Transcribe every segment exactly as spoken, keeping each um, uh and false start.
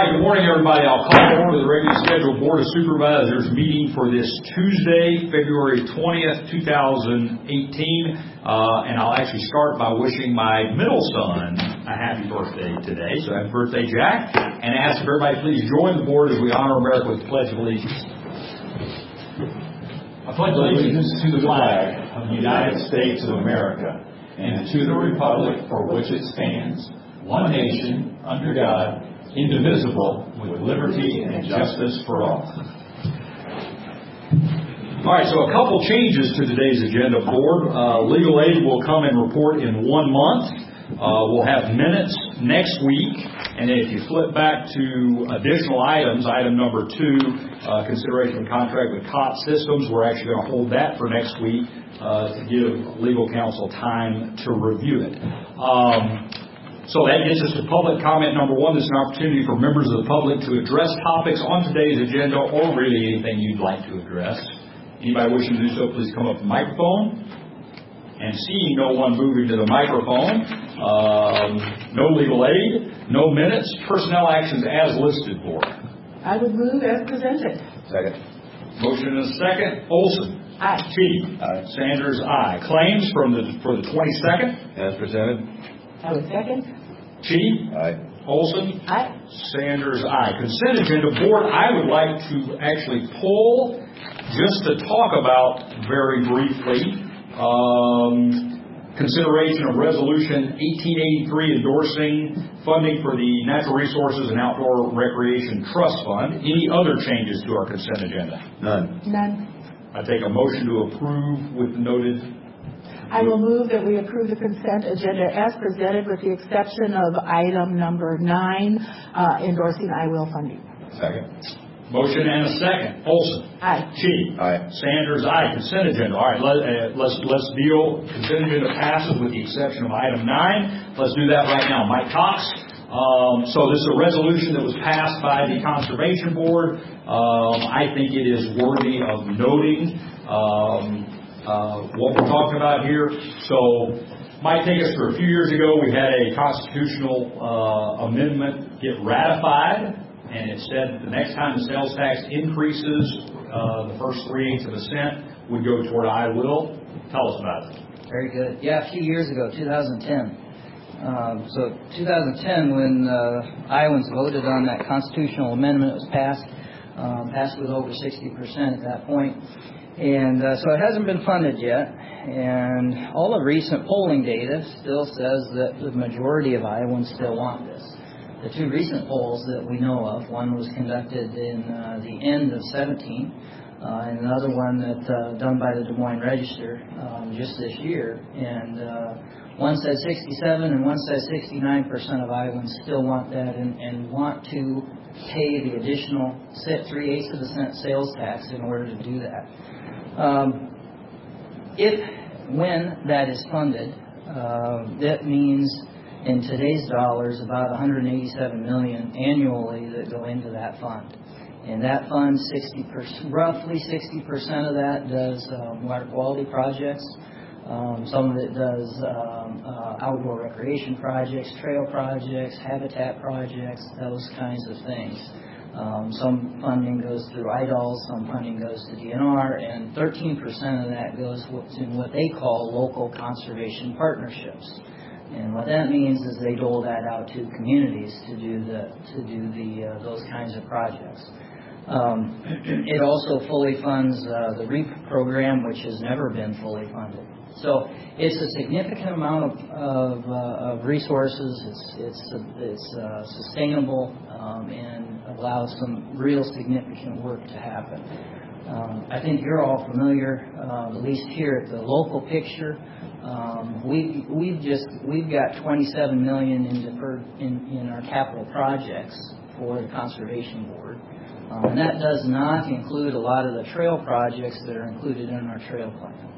right, good morning, everybody. I'll call to order the regularly scheduled Board of Supervisors meeting for this Tuesday, February twentieth, two thousand eighteen. Uh, and I'll actually start by wishing my middle son a happy birthday today. So happy birthday, Jack. And ask if everybody please join the board as we honor America with the Pledge of Allegiance. I pledge allegiance to the flag of the United States of America and to the republic for which it stands, one nation, under God, indivisible, with liberty and justice for all. All right, so a couple changes to today's agenda, board. Uh, legal aid will come and report in one month. Uh, we'll have minutes next week. And if you flip back to additional items, item number two, uh, consideration of contract with Cott Systems, we're actually going to hold that for next week uh, to give legal counsel time to review it. Um, So that gets us to public comment number one. This is an opportunity for members of the public to address topics on today's agenda or really anything you'd like to address. Anybody wishing to do so, please come up to the microphone. And seeing no one moving to the microphone, um, no legal aid, no minutes, personnel actions as listed, board. I would move as presented. Second. Motion and a second. Olson. Aye. Chitty. Aye. Sanders, aye. Claims from the for the twenty-second. As presented. I would second. Chitty. Aye. Olson. Aye. Sanders, aye. Consent agenda, board, I would like to actually pull just to talk about very briefly um, consideration of resolution eighteen eighty-three endorsing funding for the Natural Resources and Outdoor Recreation Trust Fund. Any other changes to our consent agenda? None. None. I take a motion to approve with noted. I will move that we approve the consent agenda as presented with the exception of item number nine, uh, endorsing I W I L funding. Second. Motion and a second. Olson. Aye. Chitty. Aye. Sanders, aye. Consent agenda. All right, let, uh, let's let's deal. Consent agenda passes with the exception of item nine. Let's do that right now. Mike Cox. Um, so this is a resolution that was passed by the Conservation Board. Um, I think it is worthy of noting um, uh, what we're talking about here. So might take us for a few years ago, we had a constitutional uh, amendment get ratified. And it said that the next time the sales tax increases, uh, the first three-eighths of a cent would go toward I W I L. Tell us about it. Very good. Yeah, a few years ago, two thousand ten. Um, so two thousand ten, when uh, Iowans voted on that constitutional amendment, it was passed, um, passed with over sixty percent at that point. And uh, so it hasn't been funded yet. And all the recent polling data still says that the majority of Iowans still want this. The two recent polls that we know of, one was conducted in uh, the end of seventeen, uh, and another one that uh, done by the Des Moines Register um, just this year. And uh, one said sixty-seven and one said sixty-nine percent of Iowans still want that and, and want to pay the additional three-eighths of a cent sales tax in order to do that. Um, if, when that is funded, uh, that means in today's dollars, about one hundred eighty-seven million dollars annually that go into that fund. And that fund, sixty percent, roughly sixty percent of that does um, water quality projects. Um, some of it does um, uh, outdoor recreation projects, trail projects, habitat projects, those kinds of things. Um, some funding goes through I D A L, some funding goes to D N R, and thirteen percent of that goes in what they call local conservation partnerships. And what that means is they dole that out to communities to do the to do the uh, those kinds of projects. Um, it also fully funds uh, the REAP program, which has never been fully funded. So it's a significant amount of of, uh, of resources. It's it's it's uh, sustainable um, and allows some real significant work to happen. Um, I think you're all familiar, uh, at least here at the local picture. Um, we we've just we've got twenty-seven million dollars in deferred in, in our capital projects for the Conservation Board, um, and that does not include a lot of the trail projects that are included in our trail plan.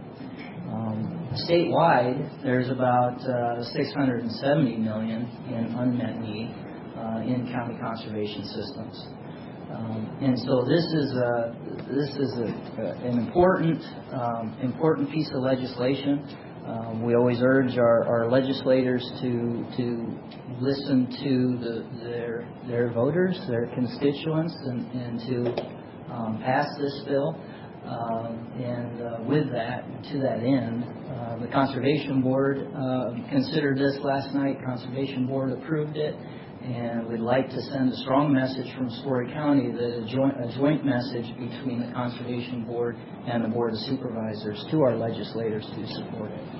Um, statewide, there's about uh, six hundred seventy million dollars in unmet need uh, in county conservation systems. Um, and so this is a, this is a, an important um, important piece of legislation. Um, we always urge our, our legislators to to listen to the, their their voters, their constituents, and, and to um, pass this bill. Um, and uh, with that, to that end, uh, the Conservation Board uh, considered this last night. Conservation Board approved it, and we'd like to send a strong message from Story County, that a joint, a joint message between the Conservation Board and the Board of Supervisors to our legislators to support it.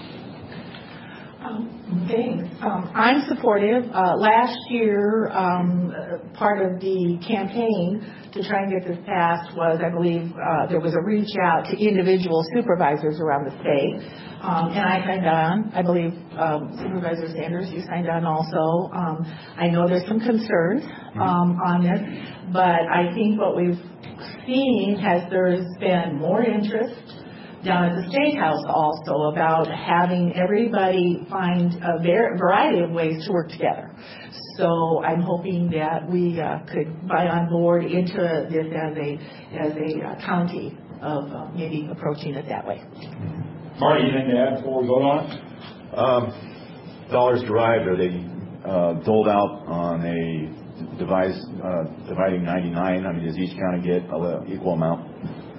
Um, thanks. Um, I'm supportive. Uh, last year, um, uh, part of the campaign to try and get this passed was, I believe, uh, there was a reach out to individual supervisors around the state. Um, and I signed on. I believe um, Supervisor Sanders, you signed on also. Um, I know there's some concerns um, on this, but I think what we've seen has there's been more interest down at the State House also about having everybody find a variety of ways to work together. So I'm hoping that we uh, could buy on board into this as a as a uh, county of uh, maybe approaching it that way. Marty, anything to add before we vote on it? Um, dollars derived, are they uh, doled out on a devise, uh, dividing ninety-nine? I mean, does each county get an equal amount?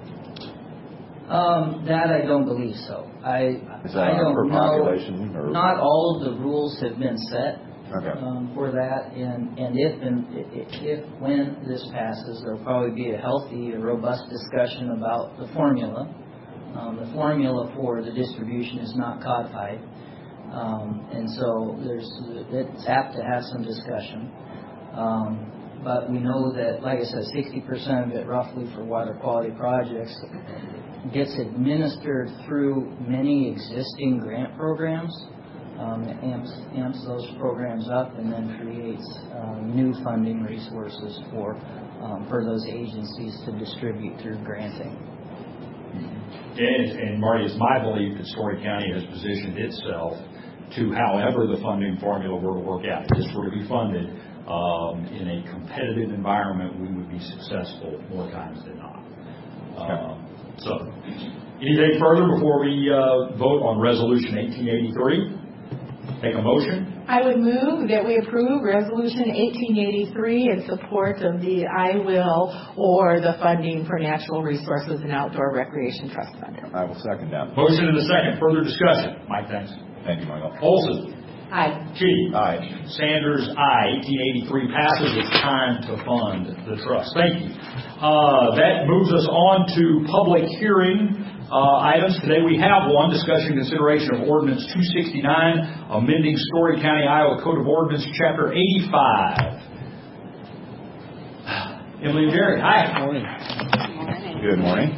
Um, that I don't believe so. I Is that I don't per know. population? Or? Not all of the rules have been set okay. um, for that, and and if and if, if when this passes, there'll probably be a healthy, robust discussion about the formula. Um, the formula for the distribution is not codified, um, and so there's it's apt to have some discussion. Um, but we know that, like I said, sixty percent of it, roughly, for water quality projects gets administered through many existing grant programs, um, amps, amps those programs up, and then creates um, new funding resources for um, for those agencies to distribute through granting. And, and Marty, it's my belief that Story County has positioned itself to, however the funding formula were to work out, if this were to be funded um, in a competitive environment, we would be successful more times than not. Um, So, anything further before we uh, vote on Resolution eighteen eighty-three? Take a motion. I would move that we approve Resolution eighteen eighty-three in support of the I Will or the Funding for Natural Resources and Outdoor Recreation Trust Fund. I will second that. Motion and a second. Further discussion. Mike, thanks. Thank you, Michael. Olson. Aye. Chitty. Aye. Sanders, aye. eighteen eighty-three passes. It's time to fund the trust. Thank you. Uh, that moves us on to public hearing uh, items. Today we have one, discussion and consideration of Ordinance two sixty-nine, amending Story County, Iowa Code of Ordinance, Chapter eighty-five. Emily and Jerry, hi. Good morning. Good morning.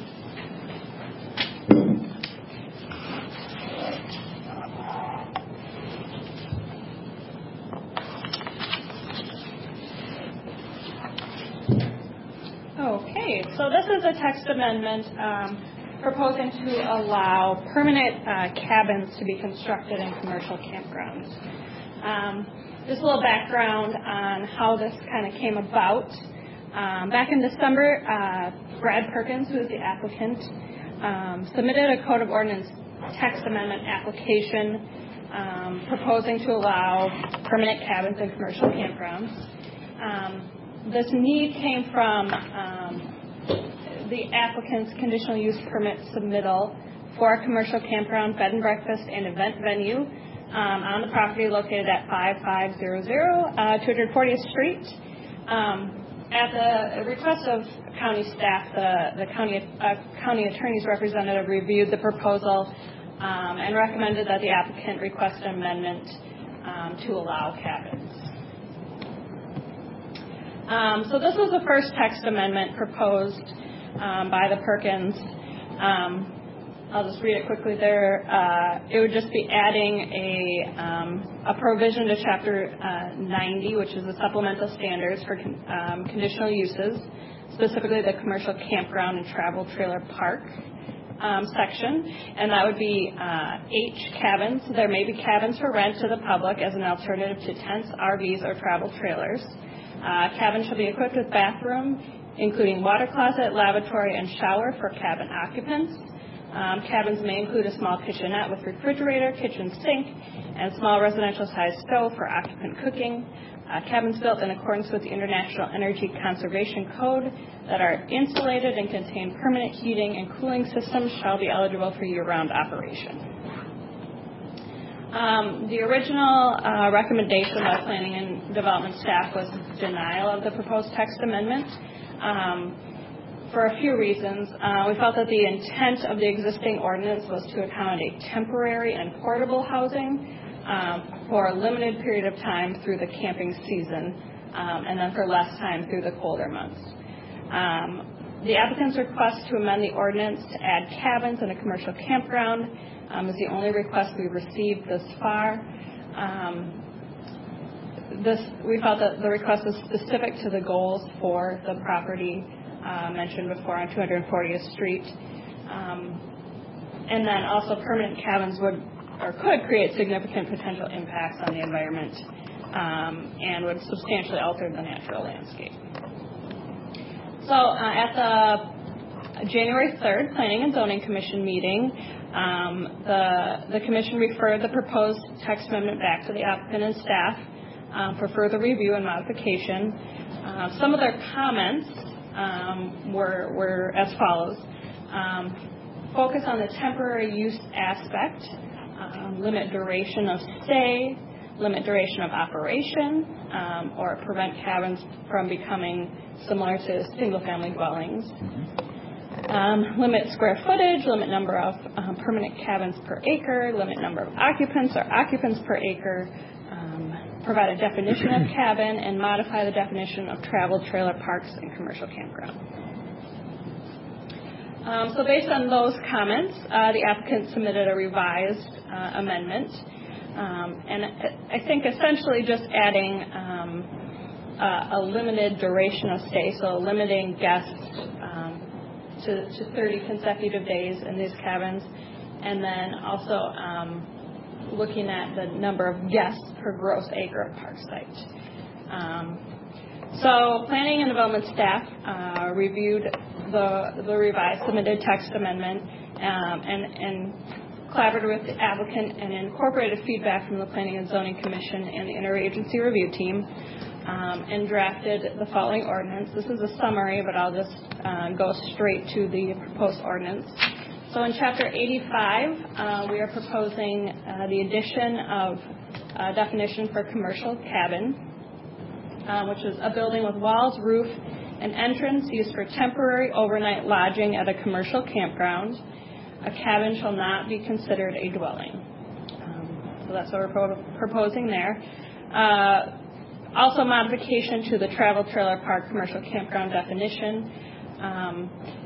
Okay, so this is a text amendment um, proposing to allow permanent uh, cabins to be constructed in commercial campgrounds. Um, just a little background on how this kind of came about. Um, back in December, uh, Brad Perkins, who is the applicant, um, submitted a Code of Ordinance text amendment application um, proposing to allow permanent cabins in commercial campgrounds. Um, This need came from um, the applicant's conditional use permit submittal for a commercial campground, bed and breakfast, and event venue um, on the property located at five five zero zero uh, two hundred fortieth Street. Um, at the request of county staff, the, the county, uh, county attorney's representative reviewed the proposal um, and recommended that the applicant request an amendment um, to allow cabins. Um, so this was the first text amendment proposed um, by the Perkins. Um, I'll just read it quickly there. Uh, it would just be adding a, um, a provision to Chapter uh, ninety, which is the supplemental standards for con- um, conditional uses, specifically the commercial campground and travel trailer park um, section. And that would be uh, H, cabins. There may be cabins for rent to the public as an alternative to tents, R Vs, or travel trailers. Uh, cabin shall be equipped with bathroom, including water closet, lavatory, and shower for cabin occupants. Um, cabins may include a small kitchenette with refrigerator, kitchen sink, and small residential-sized stove for occupant cooking. Uh, cabins built in accordance with the International Energy Conservation Code that are insulated and contain permanent heating and cooling systems shall be eligible for year-round operation. Um, the original uh, recommendation by Planning and Development staff was denial of the proposed text amendment. Um, For a few reasons. Uh, we felt that the intent of the existing ordinance was to accommodate temporary and portable housing um, for a limited period of time through the camping season, um, and then for less time through the colder months. Um, the applicant's request to amend the ordinance to add cabins and a commercial campground um, is the only request we've received this far. Um, this, we felt that the request was specific to the goals for the property Uh, mentioned before on two hundred fortieth Street. Um, and then also permanent cabins would or could create significant potential impacts on the environment um, and would substantially alter the natural landscape. So uh, at the January third Planning and Zoning Commission meeting, um, the, the Commission referred the proposed text amendment back to the applicant and staff um, for further review and modification. Uh, some of their comments Um, were, were as follows. Um, focus on the temporary use aspect, um, limit duration of stay, limit duration of operation, um, or prevent cabins from becoming similar to single-family dwellings. Um, limit square footage, limit number of um, permanent cabins per acre, limit number of occupants or occupants per acre, provide a definition of cabin, and modify the definition of travel trailer parks and commercial campground. Um, so based on those comments, uh, the applicant submitted a revised uh, amendment, um, and I think essentially just adding um, a, a limited duration of stay, so limiting guests um, to, to thirty consecutive days in these cabins, and then also um, looking at the number of guests per gross acre of park site. Um, so planning and development staff uh, reviewed the, the revised submitted text amendment um, and, and collaborated with the applicant and incorporated feedback from the Planning and Zoning Commission and the Interagency Review Team um, and drafted the following ordinance. This is a summary, but I'll just uh, go straight to the proposed ordinance. So in Chapter eighty-five, uh, we are proposing uh, the addition of a definition for commercial cabin, uh, which is a building with walls, roof, and entrance used for temporary overnight lodging at a commercial campground. A cabin shall not be considered a dwelling. Um, so that's what we're pro- proposing there. Uh, also modification to the travel trailer park commercial campground definition. Um,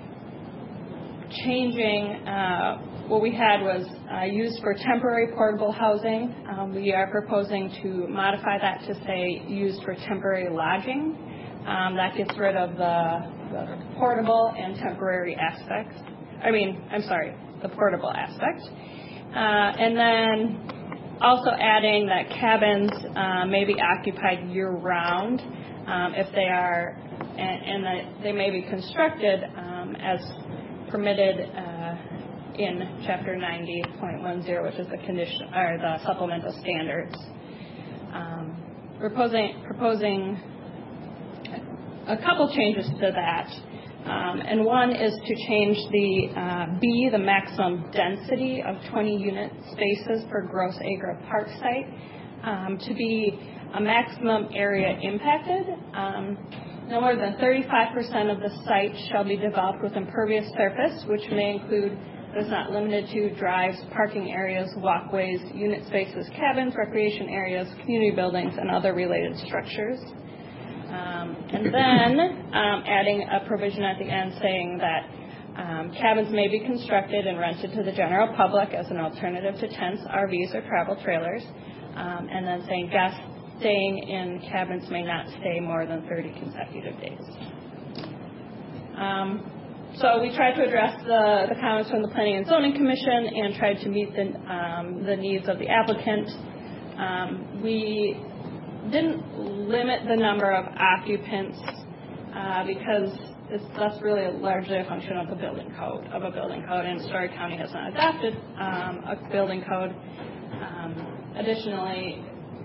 changing uh, what we had was uh, used for temporary portable housing. Um, we are proposing to modify that to say used for temporary lodging. Um, that gets rid of the, the portable and temporary aspects. I mean, I'm sorry, the portable aspect. Uh, and then also adding that cabins uh, may be occupied year-round um, if they are, and, and that they may be constructed um, as permitted uh, in Chapter ninety point ten, which is the condition or the supplemental standards. Um, proposing proposing a couple changes to that, um, and one is to change the uh, B, the maximum density of twenty unit spaces per gross acre of park site, um, to be a maximum area impacted. Um, No more than thirty-five percent of the site shall be developed with impervious surface, which may include, but is not limited to, drives, parking areas, walkways, unit spaces, cabins, recreation areas, community buildings, and other related structures. Um, and then um, adding a provision at the end saying that um, cabins may be constructed and rented to the general public as an alternative to tents, R Vs, or travel trailers. Um, and then saying guests staying in cabins may not stay more than thirty consecutive days. Um, so we tried to address the, the comments from the Planning and Zoning Commission and tried to meet the, um, the needs of the applicant. Um, we didn't limit the number of occupants uh, because is that's really largely a function of the building code, of a building code, and Story County has not adopted um, a building code. Um, additionally,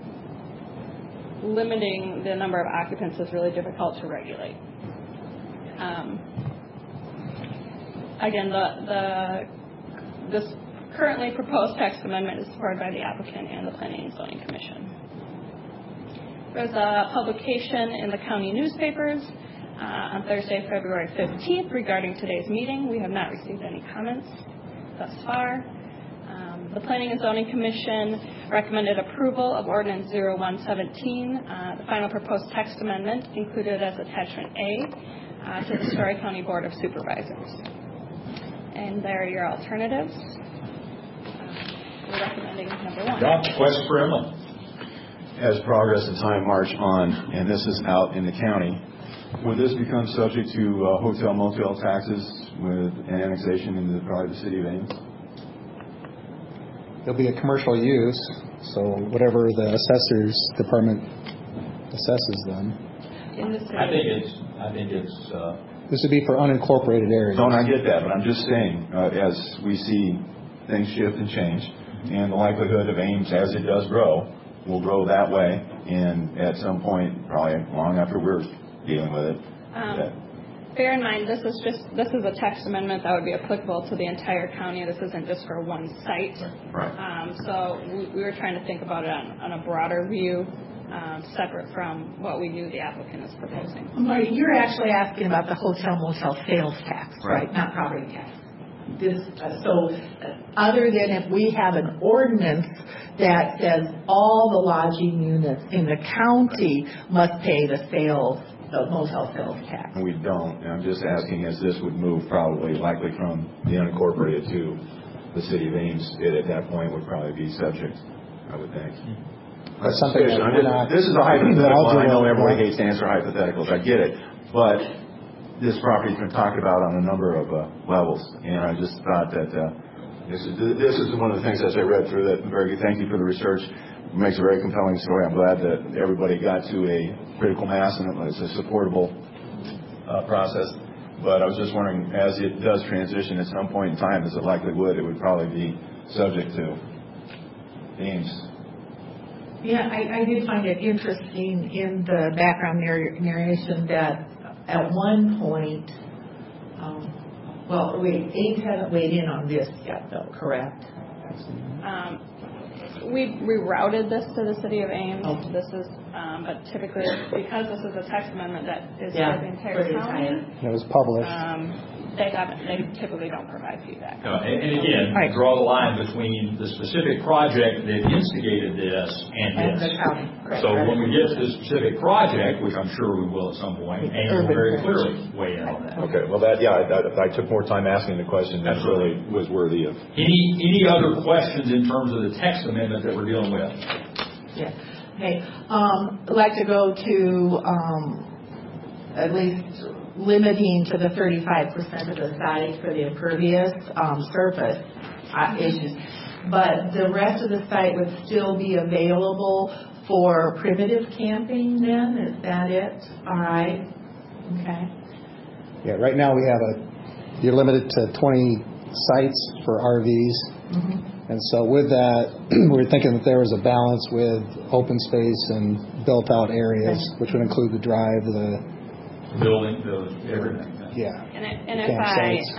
limiting the number of occupants is really difficult to regulate. Um, again, the, the this currently proposed text amendment is supported by the applicant and the Planning and Zoning Commission. There's a publication in the county newspapers uh, on Thursday, February fifteenth, regarding today's meeting. We have not received any comments thus far. Um, the Planning and Zoning Commission recommended approval of Ordinance zero one seventeen, uh, the final proposed text amendment included as Attachment A uh, to the Story County Board of Supervisors. And there are your alternatives. Uh, we're recommending number one. John, question for Emily. As progress and time march on, and this is out in the county, would this become subject to uh, hotel motel taxes with an annexation into the, probably the city of Ames? There'll be a commercial use, so whatever the assessor's department assesses them. In the city. I think it's, I think it's, uh, This would be for unincorporated areas. Don't I get that, but I'm just saying, uh, as we see things shift and change, and the likelihood of Ames, as it does grow, will grow that way, and at some point, probably long after we're dealing with it. Um, that, bear in mind, this is just this is a text amendment that would be applicable to the entire county. This isn't just for one site. Right. Um, so we, we were trying to think about it on, on a broader view, um, separate from what we knew the applicant is proposing. Marty, you're actually asking about the hotel motel sales tax, right? Right. Not property tax. This, uh, so uh, other than if we have an ordinance that says all the lodging units in the county must pay the sales, the motel sales tax. we don't, and I'm just asking, as this would move probably likely from the unincorporated to the city of Ames, it at that point would probably be subject, I would think. That's something that I'm we're just- not- This is a hypothetical, and I know knowledgeable everybody about. hates to answer hypotheticals, I get it, but this property's been talked about on a number of uh, levels, and I just thought that uh, this is this is one of the things as I read through that. Very good, thank you for the research. It makes a very compelling story. I'm glad that everybody got to a critical mass and it's a supportable uh, process. But I was just wondering, as it does transition at some point in time, as it likely would, it would probably be subject to Ames. Yeah, I, I did find it interesting in the background narr- narration that at one point, um, well, wait, Ames hasn't weighed in on this yet, though, correct? Um, we rerouted this to the city of Ames. Okay. This is, um, but typically, because this is a text amendment that is Yeah, for the entire for the county, entire- It was published. um, they haven't. They typically don't provide feedback. No, and, and again, Right. draw the line between the specific project that instigated this and And this. the county, correct. So when we get to the specific project, which I'm sure we will at some point, Ames will Urban very Center. clearly weigh in on that. Okay, well, that yeah, I, I took more time asking the question than really was worthy of. Any, any other questions in terms of the text amendment that we're dealing with? Yeah. Okay. Um, I'd like to go to um, at least limiting to the thirty-five percent of the site for the impervious um, surface uh, issues. But the rest of the site would still be available for primitive camping then? Is that it? All right. Okay. Yeah, right now we have a, you're limited to twenty sites for R Vs. Mm-hmm. And so with that, we were thinking that there was a balance with open space and built-out areas, which would include the drive, the, Building, the, everything. yeah. And, it, and if I Campsites.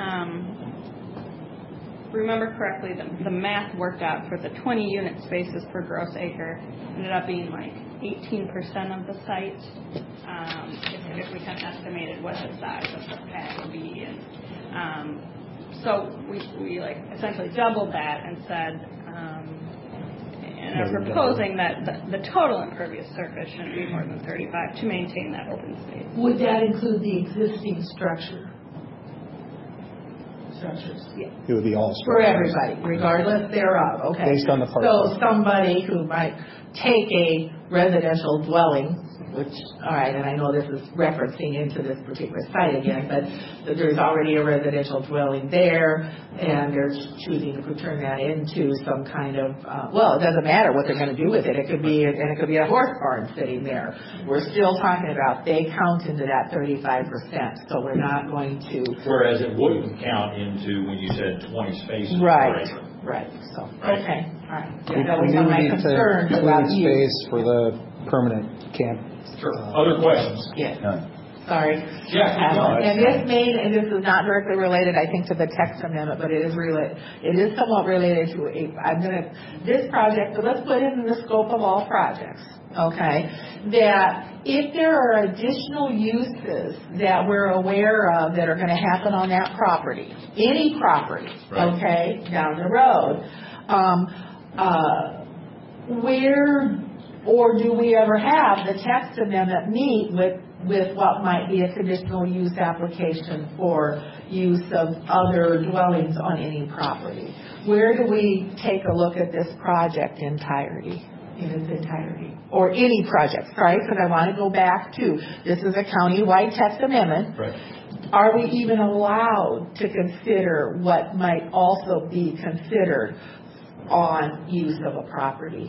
um, remember correctly, the, the math worked out for the twenty unit spaces per gross acre ended up being like eighteen percent of the site. Um, if, if we kind of estimated what the size of the pad would be, and um, so we we like essentially doubled that and said. Um, And are proposing that the, the total impervious surface shouldn't be more than thirty-five to maintain that open space. Would that include the existing structure? Structures? Yeah. It would be all For structures. everybody, regardless thereof, okay. Based on the So parcel. somebody who might take a residential dwelling, which, all right, and I know this is referencing into this particular site again, but there's already a residential dwelling there, and they're choosing to turn that into some kind of, uh, well, it doesn't matter what they're going to do with it. It could be, and it could be a horse barn sitting there. We're still talking about they count into that thirty-five percent, so we're not going to. Whereas it wouldn't count into when you said twenty spaces. Right, per acre. right. So, Right. okay, all right. We Yeah, that was we one of my need to concerns include about you. space for the permanent camp. Sure. Other questions? Yes. None. Sorry. Yeah. Um, and this may, and this is not directly related, I think, to the text amendment, but it is related. It is somewhat related to a. I'm gonna this project. So let's put it in the scope of all projects. Okay. That if there are additional uses that we're aware of that are going to happen on that property, any property, Right. okay, down the road, um, uh, where. Or do we ever have the text amendment meet with, with what might be a conditional use application for use of other dwellings on any property? Where do we take a look at this project entirety, in its entirety? Or any project, right? Because I want to go back to, this is a county-wide text amendment. Right. Are we even allowed to consider what might also be considered on use of a property?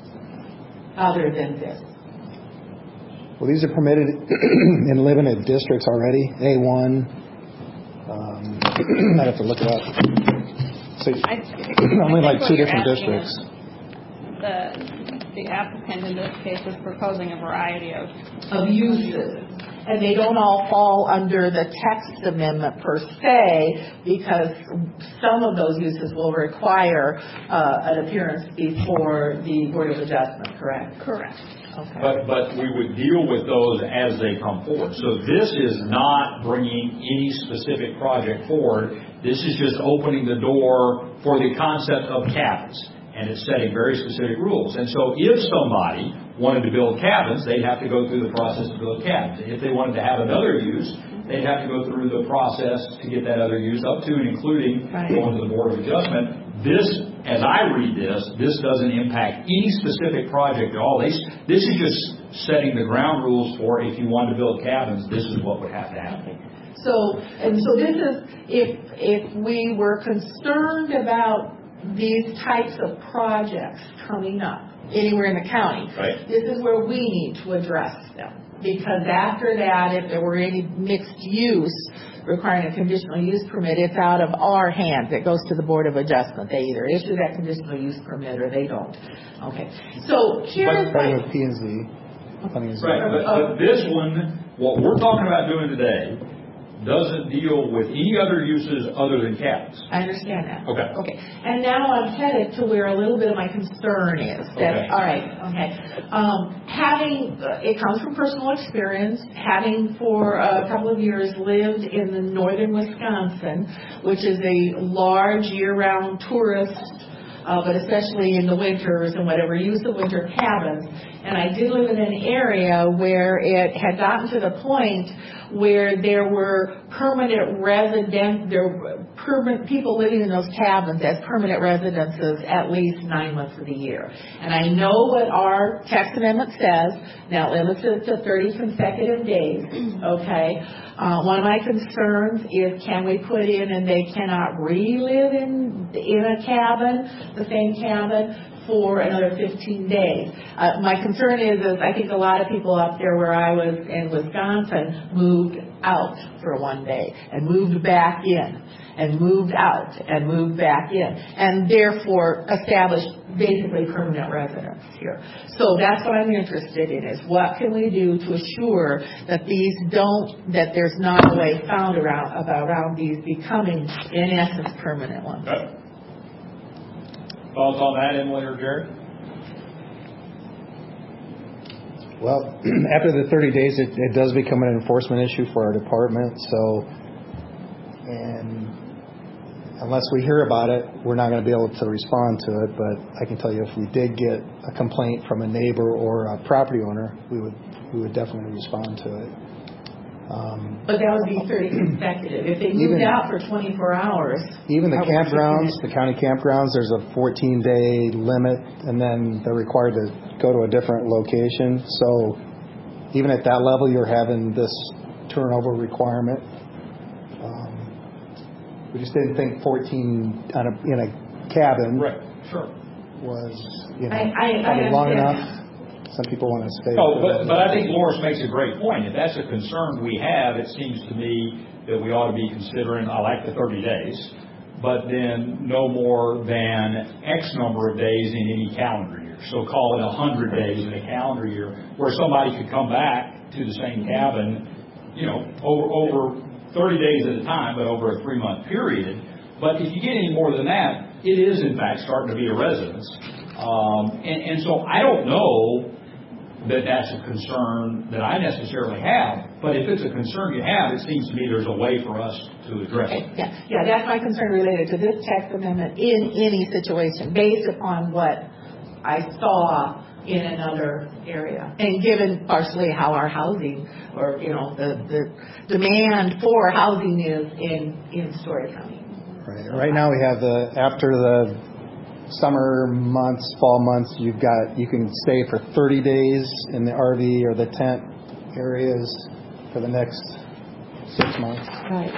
Other than this. Well, these are permitted in limited districts already. A one. Um, I'd have to look it up. So I, only I like think two what you're different asking districts. is The the applicant in this case is proposing a variety of Of uses. And they don't all fall under the text amendment per se, because some of those uses will require uh, an appearance before the Board of Adjustment, correct? correct. Okay. But, but we would deal with those as they come forward. So this is not bringing any specific project forward. This is just opening the door for the concept of cabins. And it's setting very specific rules. And so if somebody wanted to build cabins, they'd have to go through the process to build cabins. If they wanted to have another use, they'd have to go through the process to get that other use up to and including Right. going to the Board of Adjustment. This, as I read this, this doesn't impact any specific project at all. They, this is just setting the ground rules for if you wanted to build cabins, this is what would have to happen. So, and so this is, if, if we were concerned about these types of projects coming up anywhere in the county, Right. this is where we need to address them. Because after that, if there were any mixed use requiring a conditional use permit, it's out of our hands. It goes to the Board of Adjustment. They either issue that conditional use permit or they don't. Okay. So here's Starting my... with P and Z. Funding is- Right, but, but this one, what we're talking about doing today, doesn't deal with any other uses other than cabins. I understand that. Okay. Okay. And now I'm headed to where a little bit of my concern is. That, Okay. all right. Okay. Um, having, uh, it comes from personal experience, having for a couple of years lived in the northern Wisconsin, which is a large year-round tourist, uh, but especially in the winters and whatever, use of winter cabins. And I did live in an area where it had gotten to the point where there were permanent resident, there were permanent people living in those cabins as permanent residences at least nine months of the year. And I know what our text amendment says. Now, limits it to thirty consecutive days. Okay. Uh, one of my concerns is, can we put in and they cannot relive in in a cabin, the same cabin, for another fifteen days. Uh, my concern is, is I think a lot of people up there where I was in Wisconsin moved out for one day and moved back in and moved out and moved back in and therefore established basically permanent residence here. So that's what I'm interested in, is what can we do to assure that these don't, that there's not a way found around, about around these becoming in essence permanent ones. Okay. Thoughts on that, Emily or Jerry? Well, after the thirty days, it, it does become an enforcement issue for our department. So, and unless we hear about it, we're not going to be able to respond to it. But I can tell you, if we did get a complaint from a neighbor or a property owner, we would we would definitely respond to it. Um, But that would be thirty consecutive. If they moved Even- out for twenty-four hours. Even the I would campgrounds, think the county campgrounds, there's a fourteen-day limit, and then they're required to go to a different location. So even at that level, you're having this turnover requirement. Um, we just didn't think fourteen on a, in a cabin Right, sure. was, you know, I- I- I probably long understand. enough. Some people want to stay. No, but, but I think Loris makes a great point. If that's a concern we have, it seems to me that we ought to be considering, I like the thirty days, but then no more than X number of days in any calendar year. So call it one hundred days in a calendar year, where somebody could come back to the same cabin, you know, over, over thirty days at a time, but over a three-month period. But if you get any more than that, it is, in fact, starting to be a residence. Um, and, and so I don't know that that's a concern that I necessarily have, but if it's a concern you have, it seems to me there's a way for us to address it. Yeah, yeah, that's my concern related to this text amendment in any situation, based upon what I saw in another area, and given partially how our housing, or you know, the the demand for housing is in in Story County. Right. Right now we have the, after the summer months, fall months, you've got, you can stay for thirty days in the R V or the tent areas for the next six months. Right.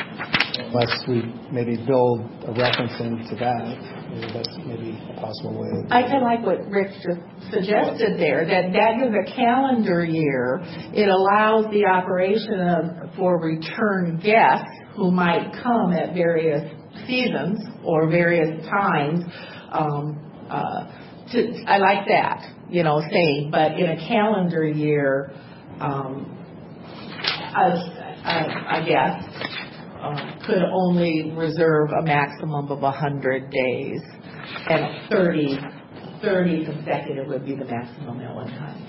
Unless we maybe build a reference into that. Maybe that's maybe a possible way. I kind of like what Rick just suggested there, that that is a calendar year. It allows the operation of, for return guests who might come at various seasons or various times. Um, uh, to, I like that, you know, saying, but in a calendar year, um, I, I, I guess, um, could only reserve a maximum of one hundred days, and thirty, thirty consecutive would be the maximum at one time.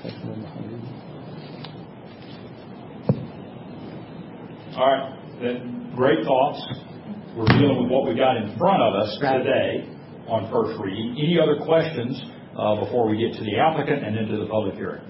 All right, then, great thoughts. We're dealing with what we got in front of us today on first reading. Any other questions uh, before we get to the applicant and into the public hearing?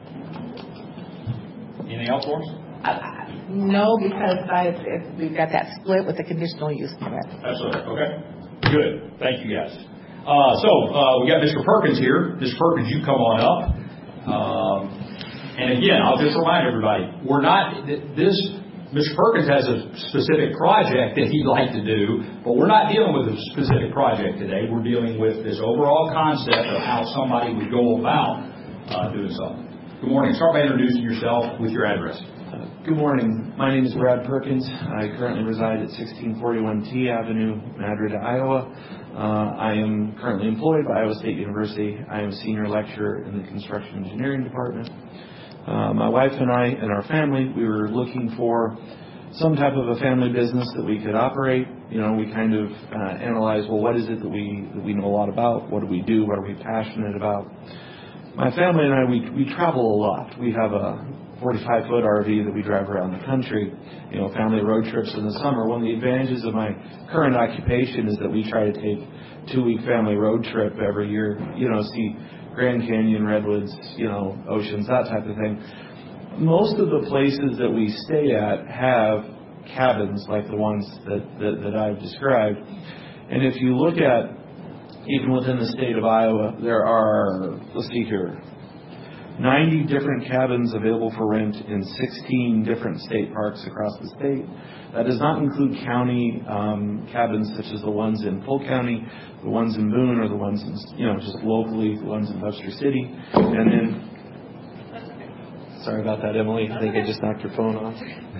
Anything else for us? Uh, no, because I, if we've got that split with the conditional use permit. Absolutely. Okay. Good. Thank you, guys. Uh, so uh, we got Mister Perkins here. Mister Perkins, you come on up. Um, and again, I'll just remind everybody, we're not this. Mister Perkins has a specific project that he'd like to do, but we're not dealing with a specific project today. We're dealing with this overall concept of how somebody would go about uh, doing something. Good morning. Start by introducing yourself with your address. Uh, good morning. My name is Brad Perkins. I currently reside at sixteen forty-one T Avenue, Madrid, Iowa. Uh, I am currently employed by Iowa State University. I am a senior lecturer in the construction engineering department. Uh, my wife and I and our family, we were looking for some type of a family business that we could operate. You know, we kind of uh, analyzed, well, what is it that we that we know a lot about? What do we do? What are we passionate about? My family and I, we we travel a lot. We have a forty-five foot R V that we drive around the country. You know, family road trips in the summer. One of the advantages of my current occupation is that we try to take two-week family road trip every year. You know, see Grand Canyon, Redwoods, you know, oceans, that type of thing. Most of the places that we stay at have cabins like the ones that, that, that I've described. And if you look at, even within the state of Iowa, there are, let's see here, ninety different cabins available for rent in sixteen different state parks across the state. That does not include county um, cabins such as the ones in Polk County, the ones in Boone, or the ones in, you know, just locally, the ones in Webster City. And then, sorry about that, Emily. I think I just knocked your phone off.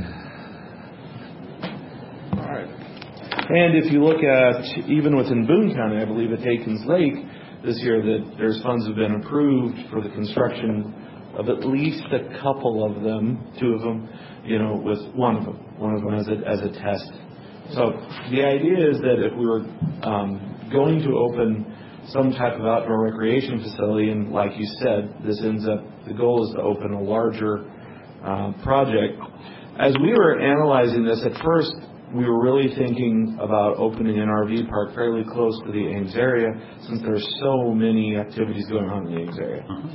All right. And if you look at, even within Boone County, I believe at Aikens Lake this year, that there's funds have been approved for the construction of at least a couple of them, two of them, you know, with one of them, one of them as a, as a test. So the idea is that if we were um, going to open some type of outdoor recreation facility, and like you said, this ends up, the goal is to open a larger uh, project. As we were analyzing this, at first we were really thinking about opening an R V park fairly close to the Ames area, since there's so many activities going on in the Ames area.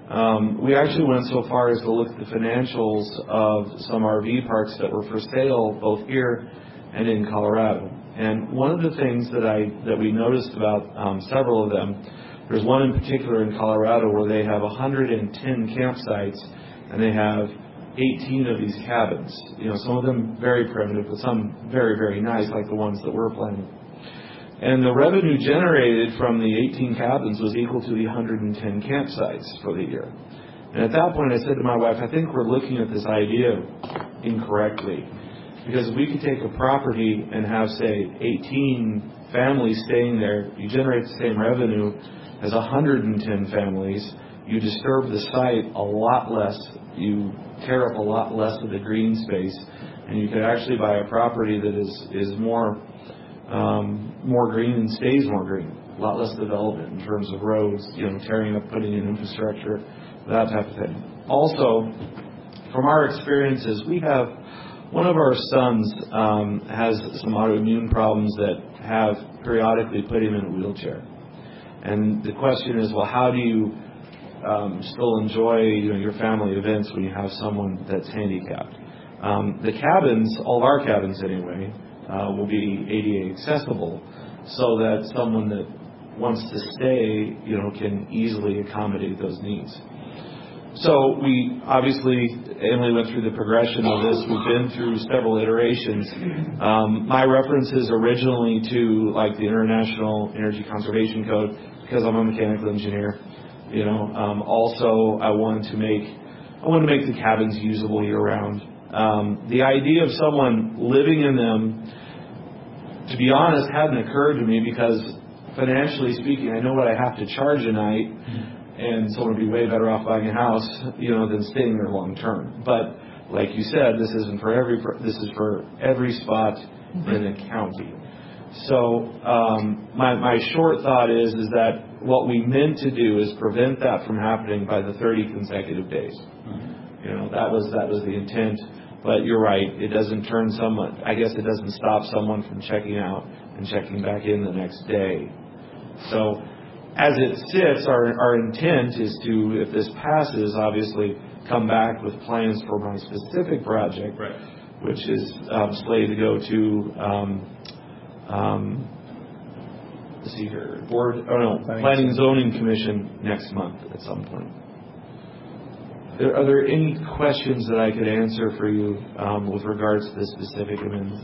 Um, we actually went so far as to look at the financials of some R V parks that were for sale both here and in Colorado. And one of the things that I that we noticed about um, several of them, there's one in particular in Colorado where they have one hundred ten campsites and they have eighteen of these cabins. You know, some of them very primitive, but some very, very nice, like the ones that we're planning. And the revenue generated from the eighteen cabins was equal to the one hundred ten campsites for the year. And at that point I said to my wife, I think we're looking at this idea incorrectly. Because if we could take a property and have, say, eighteen families staying there, you generate the same revenue as one hundred ten families, you disturb the site a lot less, you tear up a lot less of the green space, and you could actually buy a property that is, is more Um, more green and stays more green. A lot less development in terms of roads, you know, tearing up, putting in infrastructure, that type of thing. Also, from our experiences, we have one of our sons um, has some autoimmune problems that have periodically put him in a wheelchair. And the question is, well, how do you um, still enjoy, you know, your family events when you have someone that's handicapped? Um, the cabins, all of our cabins anyway, Uh, will be A D A accessible, so that someone that wants to stay, you know, can easily accommodate those needs. So we obviously, Emily went through the progression of this. We've been through several iterations. Um, my references originally to like the International Energy Conservation Code, because I'm a mechanical engineer. You know, um, also I wanted to make I wanted to make the cabins usable year round. Um, the idea of someone living in them, to be honest, hadn't occurred to me because financially speaking, I know what I have to charge a night, and someone would be way better off buying a house, you know, than staying there long term. But like you said, this isn't for every. This is for every spot in the county. So um, my my short thought is is that what we meant to do is prevent that from happening by the thirty consecutive days. You know, that was that was the intent. But you're right, it doesn't turn someone, I guess it doesn't stop someone from checking out and checking back in the next day. So as it sits, our, our intent is to, if this passes, obviously come back with plans for my specific project, right, which is um, slated to go to, um, um, let's see here, board, oh no, Planning and Zoning Commission next month at some point. Are there any questions that I could answer for you um, with regards to this specific amendment?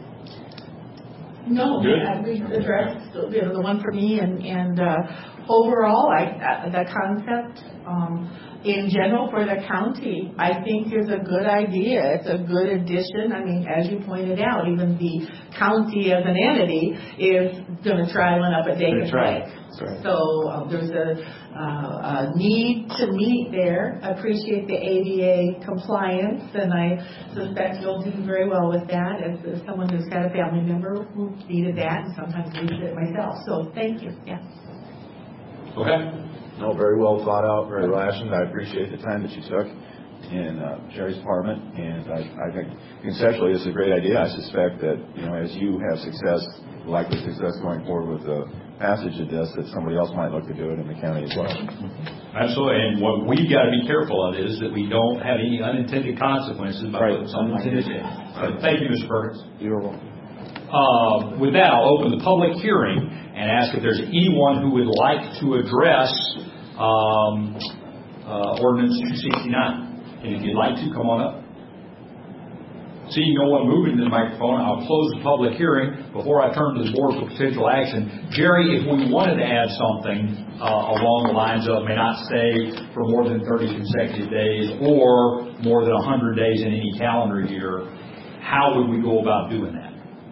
No, yeah, we addressed the, you know, the one for me, and, and uh, overall, I, uh, the concept um, in general for the county, I think is a good idea. It's a good addition. I mean, as you pointed out, even the county as an entity is going to try one up at Davis Lake. Right. So uh, there's a, uh, a need to meet there. Appreciate the A D A compliance, and I suspect you'll do very well with that as, as someone who's got a family member who needed that and sometimes needed it myself. So thank you. Yeah. Okay. No, very well thought out, very rationed. I appreciate the time that you took in uh, Sherry's department, and I, I think conceptually it's a great idea. I suspect that, you know, as you have success, likely success going forward with the passage of this, that somebody else might look to do it in the county as well. Absolutely, and what we've got to be careful of is that we don't have any unintended consequences by right. putting something like this in. Right. Thank you, Mister Perkins. You're welcome. Uh, with that, I'll open the public hearing and ask if there's anyone who would like to address um, uh, Ordinance two sixty-nine. And if you'd like to, come on up. Seeing no one moving to the microphone, I'll close the public hearing before I turn to the board for potential action. Jerry, if we wanted to add something uh, along the lines of may not stay for more than thirty consecutive days or more than one hundred days in any calendar year, how would we go about doing that?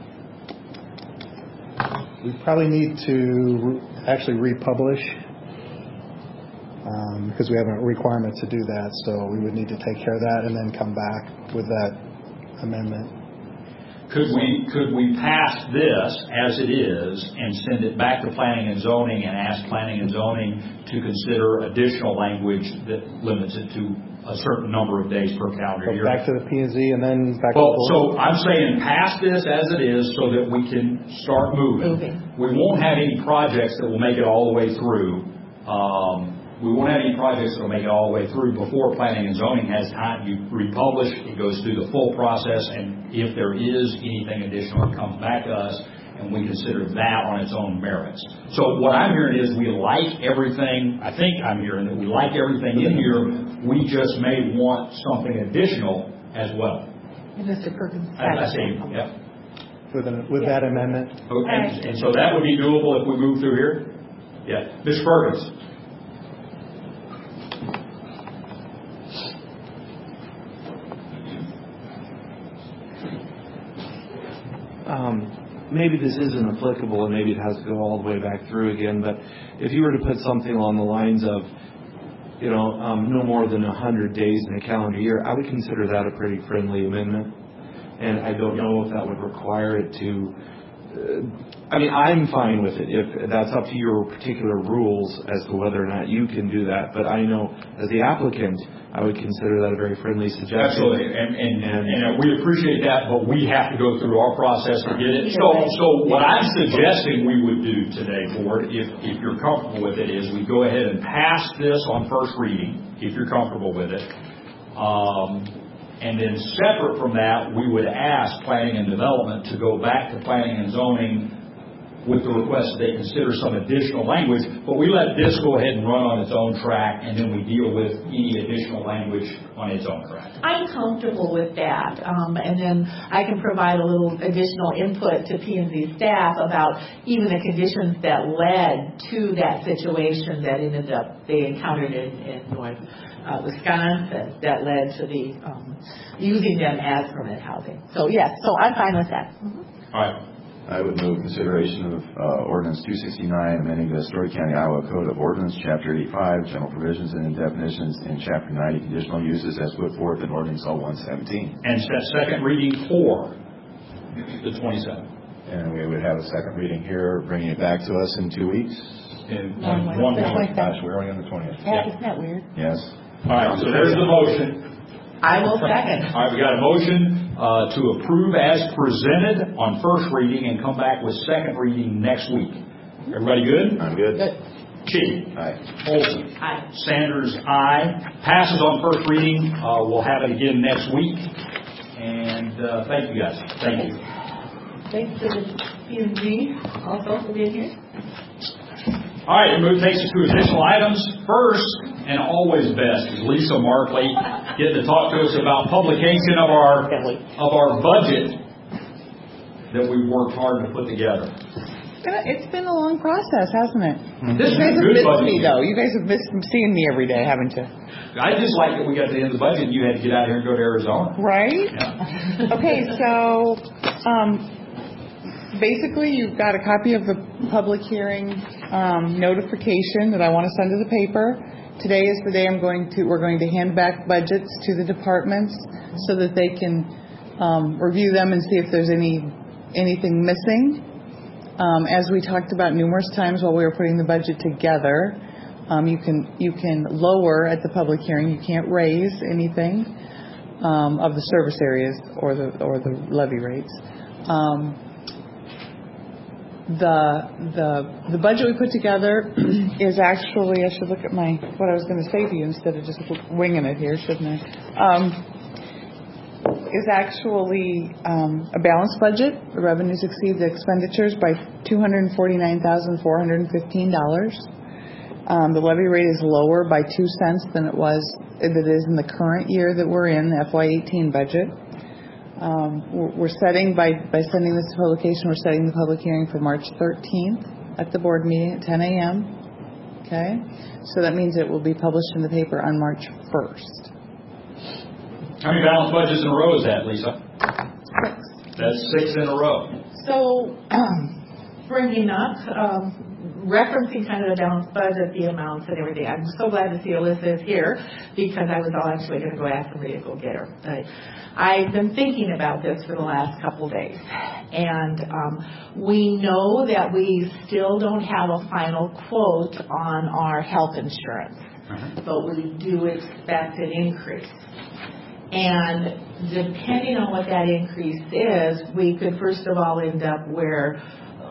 We probably need to re- actually republish um, because we have a requirement to do that. So we would need to take care of that and then come back with that amendment. Could we could we pass this as it is and send it back to Planning and Zoning and ask Planning and Zoning to consider additional language that limits it to a certain number of days per calendar year? Back to the P and Z and then back well, to the board? So I'm saying pass this as it is so that we can start moving. moving. We won't have any projects that will make it all the way through. Um, we won't have any projects that will make it all the way through before planning and zoning has time. You republish, it goes through the full process, and if there is anything additional, it comes back to us, and we consider that on its own merits. So what I'm hearing is we like everything, I think I'm hearing that we like everything in here, we just may want something additional as well. And Mister Perkins. I, I see, yeah. With, an, with that amendment? Okay. And, and so that would be doable if we move through here? Yeah. Mister Perkins. Um, maybe this isn't applicable and maybe it has to go all the way back through again, but if you were to put something along the lines of, you know, um, no more than one hundred days in a calendar year, I would consider that a pretty friendly amendment. And I don't know if that would require it to, uh, I mean, I'm fine with it if that's up to your particular rules as to whether or not you can do that. But I know as the applicant, I would consider that a very friendly suggestion. Absolutely, and, and, and, and we appreciate that, but we have to go through our process to get it. So, so what I'm suggesting we would do today, Board, if, if you're comfortable with it, is we go ahead and pass this on first reading, if you're comfortable with it. Um, and then separate from that, we would ask Planning and Development to go back to Planning and Zoning with the request that they consider some additional language, but we let this go ahead and run on its own track, and then we deal with any additional language on its own track. I'm comfortable with that, um, and then I can provide a little additional input to P and Z staff about even the conditions that led to that situation that ended up they encountered in, in North uh, Wisconsin that led to the um, using them as permanent housing. So yes, so I'm fine with that. Mm-hmm. All right. I would move consideration of uh, Ordinance two sixty-nine, amending the Story County, Iowa Code of Ordinance, Chapter eighty-five, General Provisions and Definitions, and Chapter ninety, Conditional Uses, as put forth in Ordinance L one seventeen. And set second reading for the twenty-seventh. And we would have a second reading here, bringing it back to us in two weeks. In One one, one week. week. Gosh, we're only on the twentieth. Yeah, isn't that weird? Yes. All right, so there's the motion. I will second. All right, we got a motion uh, to approve as presented on first reading and come back with second reading next week. Everybody good? I'm good. Good. Chitty. Aye. Olson. Aye. Sanders, aye. Passes on first reading. Uh, we'll have it again next week. And uh, thank you guys. Thank you. Thanks to the P and Z also for being here. All right, it move takes us to additional items. First, and always best, is Lisa Markley getting to talk to us about publication of our of our budget that we've worked hard to put together. It's been a long process, hasn't it? This You guys is have good missed budget. me, though. You guys have missed seeing me every day, haven't you? I just like that we got to the end of the budget and you had to get out here and go to Arizona. Right? Yeah. Okay, so um, basically you've got a copy of the public hearing um, notification that I want to send to the paper. Today is the day I'm going to, we're going to hand back budgets to the departments so that they can um, review them and see if there's any anything missing. Um, as we talked about numerous times while we were putting the budget together, um, you can you can lower at the public hearing. You can't raise anything um, of the service areas or the or the levy rates. Um, the the the budget we put together is actually, I should look at my what I was going to say to you instead of just winging it here, shouldn't I? Um, is actually um, a balanced budget. The revenues exceed the expenditures by two hundred forty-nine thousand four hundred fifteen dollars. Um, the levy rate is lower by two cents than it was, it is in the current year that we're in, the F Y eighteen budget. Um, we're, we're setting, by, by sending this to publication, we're setting the public hearing for March thirteenth at the board meeting at ten a.m. Okay? So that means it will be published in the paper on March first. How many balanced budgets in a row is that, Lisa? Six. That's six in a row. So, um, bringing up, um, referencing kind of the balanced budget, the amounts and everything, I'm so glad to see Alyssa is here because I was all actually going to go ask somebody to go get her. But I've been thinking about this for the last couple of days. And um, we know that we still don't have a final quote on our health insurance, uh-huh. but we do expect an increase. And depending on what that increase is, we could first of all end up where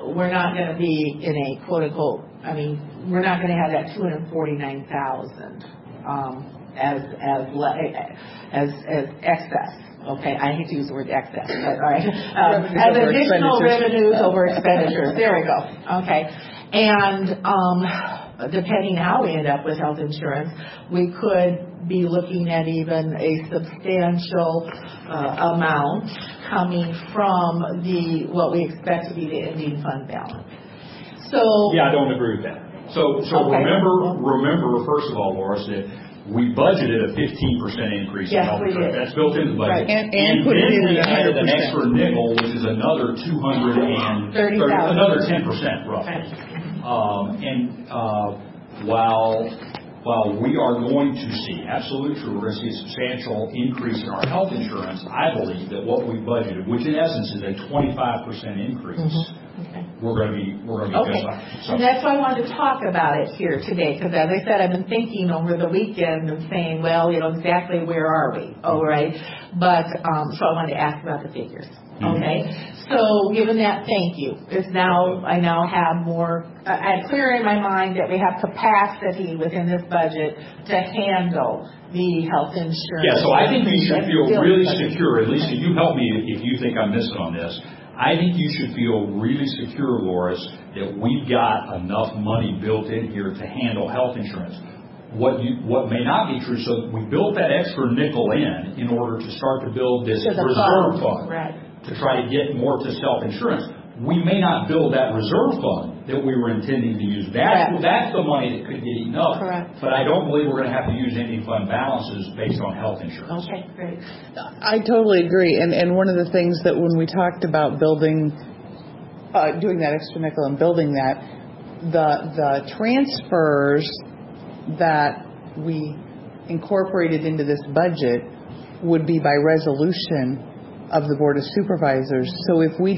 we're not going to be in a quote unquote, I mean, we're not going to have that two hundred forty-nine thousand um, as, as, as, as excess. Okay, I hate to use the word excess, but all right. Um, as additional revenues over expenditures. There we go. Okay. And um, depending how we end up with health insurance, we could be looking at even a substantial uh, amount coming from the what we expect to be the ending fund balance. So yeah, I don't agree with that. So so okay. remember remember first of all, Loris, that we budgeted a fifteen percent increase yes, in health insurance. That's built into the budget. Right. And, and, and put then it in we at added an one hundred percent. extra nickel, which is another two hundred thirty thousand. another ten percent roughly. Um, and uh, while while we are going to see, absolutely true, we're going to see a substantial increase in our health insurance, I believe that what we budgeted, which in essence is a twenty-five percent increase, mm-hmm. okay. we're going to be we're going to be okay. just fine. So, and that's why I wanted to talk about it here today, because as I said, I've been thinking over the weekend and saying, well, you know, exactly where are we? Oh, right. But um, so I wanted to ask about the figures. Okay, so given that, thank you. It's now I now have more. Uh, I'm clear in my mind that we have capacity within this budget to handle the health insurance. Yeah, so I think you should feel really budget. secure. At least you help me if you think I'm missing on this. I think you should feel really secure, Loris, that we've got enough money built in here to handle health insurance. What you what may not be true. So we built that extra nickel in in order to start to build this to the reserve fund, fund. Right. To try to get more to self-insurance. We may not build that reserve fund that we were intending to use. That's, Correct. that's the money that could get eaten up. Correct. But I don't believe we're going to have to use ending fund balances based on health insurance. Okay, great. I totally agree. And and one of the things that when we talked about building, uh, doing that extra nickel and building that, the the transfers that we incorporated into this budget would be by resolution of the Board of Supervisors. So if we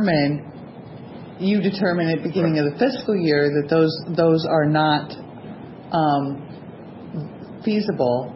determine, you determine at the beginning of the fiscal year that those those are not um, feasible,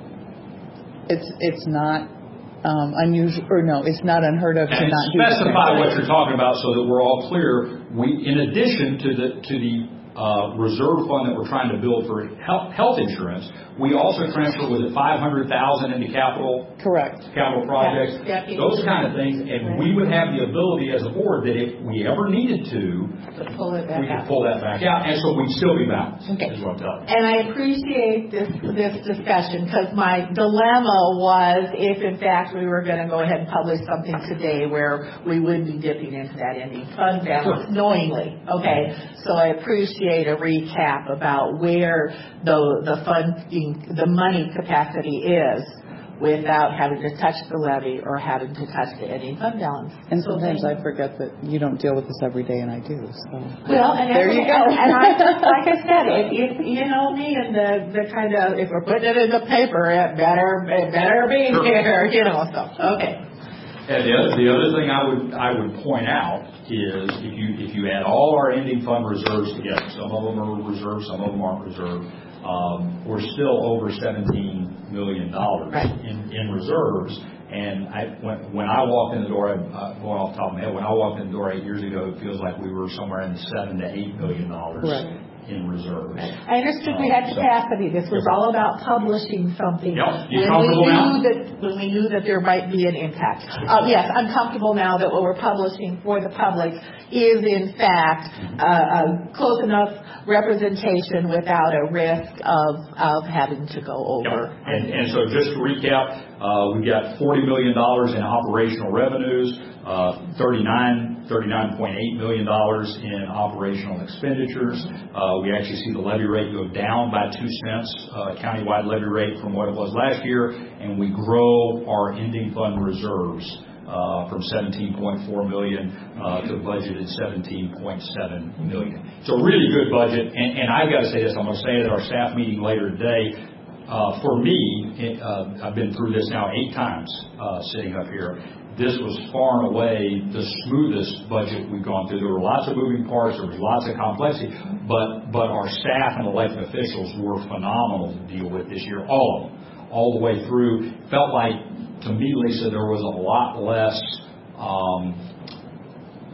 it's it's not um, unusual, or no, it's not unheard of to and not do specify that. what you're talking about so that we're all clear. We, in addition to the to the uh, reserve fund that we're trying to build for health, health insurance, we also transfer was it five hundred thousand into capital Correct. capital projects, Yeah, yeah, those kind of things, and we would have the ability as a board that if we ever needed to, To pull it back we could out. pull that back out, and so we'd still be balanced. Okay. Is what I'm telling you. And I appreciate this this discussion, because my dilemma was if in fact we were going to go ahead and publish something today where we would be dipping into that ending fund balance knowingly. Okay, so I appreciate a recap about where the the funding, the money capacity is, without having to touch the levy or having to touch the ending fund balance. And So sometimes thank I forget that you don't deal with this every day, and I do. So Well, and there you go. And, and I, like I said, it, it, you know me and the, the kind of, if we're putting it in the paper, it better, it better be Sure. here, you know, so, okay. And the other, the other thing I would I would point out is if you if you add all our ending fund reserves together, some of them are reserved, some of them aren't reserved, um, we're still over seventeen million dollars Right. in, in reserves. And I, when, when I walked in the door, uh, going off the top of my head, when I walked in the door eight years ago, it feels like we were somewhere in the seven to eight million dollars Right. in reserves. I understood we had Um, so- capacity. This was all about publishing something. Yep. You when we comfortable knew now? that when we knew that there might be an impact. Uh, yes, I'm comfortable now that what we're publishing for the public is in fact uh, a close enough representation without a risk of of having to go over. Yep. And, and so just to recap, uh, we've got forty million dollars in operational revenues, uh, thirty-nine, thirty-nine point eight million dollars in operational expenditures. Uh, we actually see the levy rate go down by two cents, uh, countywide levy rate from what it was last year, and we grow our ending fund reserves Uh, from seventeen point four million uh, to budgeted seventeen point seven million. It's a really good budget, and, and I've got to say this. I'm going to say it at our staff meeting later today. Uh, for me, it, uh, I've been through this now eight times uh, sitting up here. This was far and away the smoothest budget we've gone through. There were lots of moving parts. There was lots of complexity, but but our staff and elected officials were phenomenal to deal with this year. All of them, all the way through. Felt like, to me, Lisa, there was a lot less um,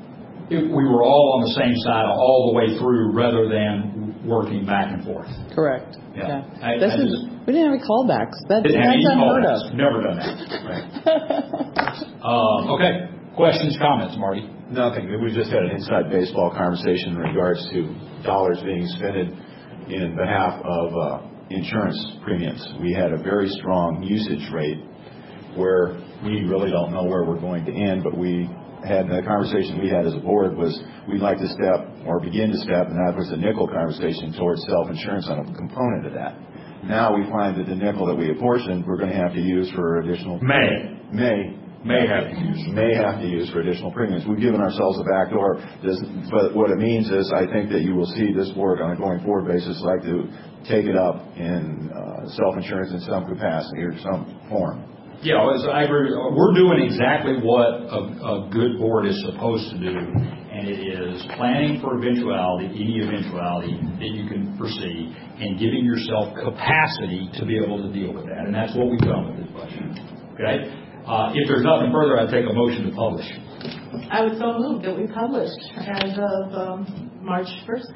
if we were all on the same side all the way through rather than working back and forth. Correct. Yeah. Yeah. I- This I is, just- we didn't have any callbacks. That, Didn't have that's any unheard callbacks. of. Never done that. Right. Um, okay. Questions, comments, Marty? Nothing. We just had an inside baseball conversation in regards to dollars being spent in behalf of uh, insurance premiums. We had a very strong usage rate where we really don't know where we're going to end, but we had the conversation we had as a board was we'd like to step or begin to step, and that was the nickel conversation towards self-insurance on a component of that. Now we find that the nickel that we apportioned, we're going to have to use for additional... May. May. May have to use. May have to use for additional premiums. We've given ourselves a back door. This, but what it means is I think that you will see this board on a going forward basis like to take it up in uh, self-insurance in some capacity or some form. Yeah, as I agree. We're doing exactly what a, a good board is supposed to do, and it is planning for eventuality, any eventuality that you can foresee, and giving yourself capacity to be able to deal with that. And that's what we've done with this budget. Okay? Uh, if there's nothing further, I'd take a motion to publish. I would so move that we publish as of um, March first.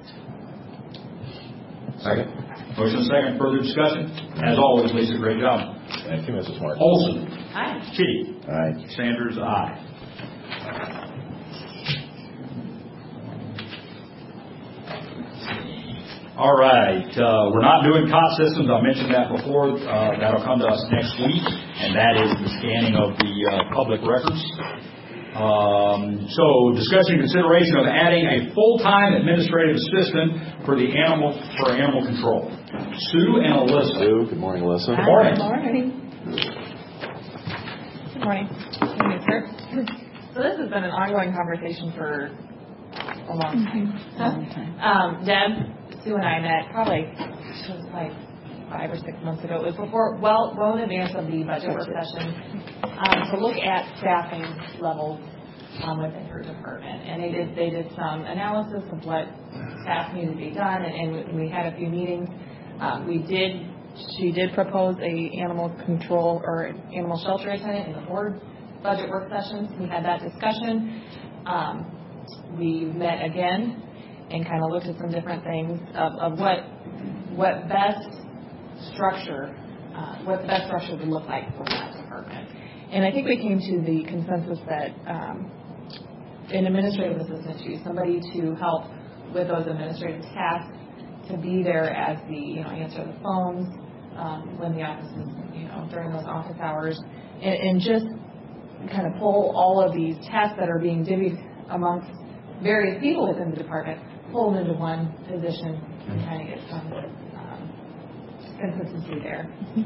Second. Motion second. Further discussion? As always, Lisa, great job. Thank you, Missus Martin. Olson. Aye. Chitty. Aye. Sanders, aye. All right. Uh, we're not doing C O T systems. I mentioned that before. Uh, that'll come to us next week, and that is the scanning of the uh, public records. Um, so, discussion and consideration of adding a full-time administrative assistant for the animal for animal control. Sue and Alyssa. Sue, good morning, Alyssa. Good morning. Good morning. Good morning. Good morning, sir. So this has been an ongoing conversation for a long time. Mm-hmm. Um, Deb, Sue and I met probably, it was like five or six months ago. It was before, well, well in advance of the budget work session, um, to look at staffing levels um, within her department. And they did they did some analysis of what staff needed to be done, and, and we had a few meetings. Um, we did, she did propose a animal control or animal shelter attendant in the board budget work sessions. We had that discussion. Um, we met again and kind of looked at some different things of, of what what best structure, uh, what the best structure would look like for that department. And I think we came to the consensus that um, an administrative assistant too, somebody to help with those administrative tasks, to be there as the, you know, answer the phones um, when the office is, you know, during those office hours, and, and just kind of pull all of these tasks that are being divvied amongst various people within the department, pull them into one position and kind of get some um, consistency there.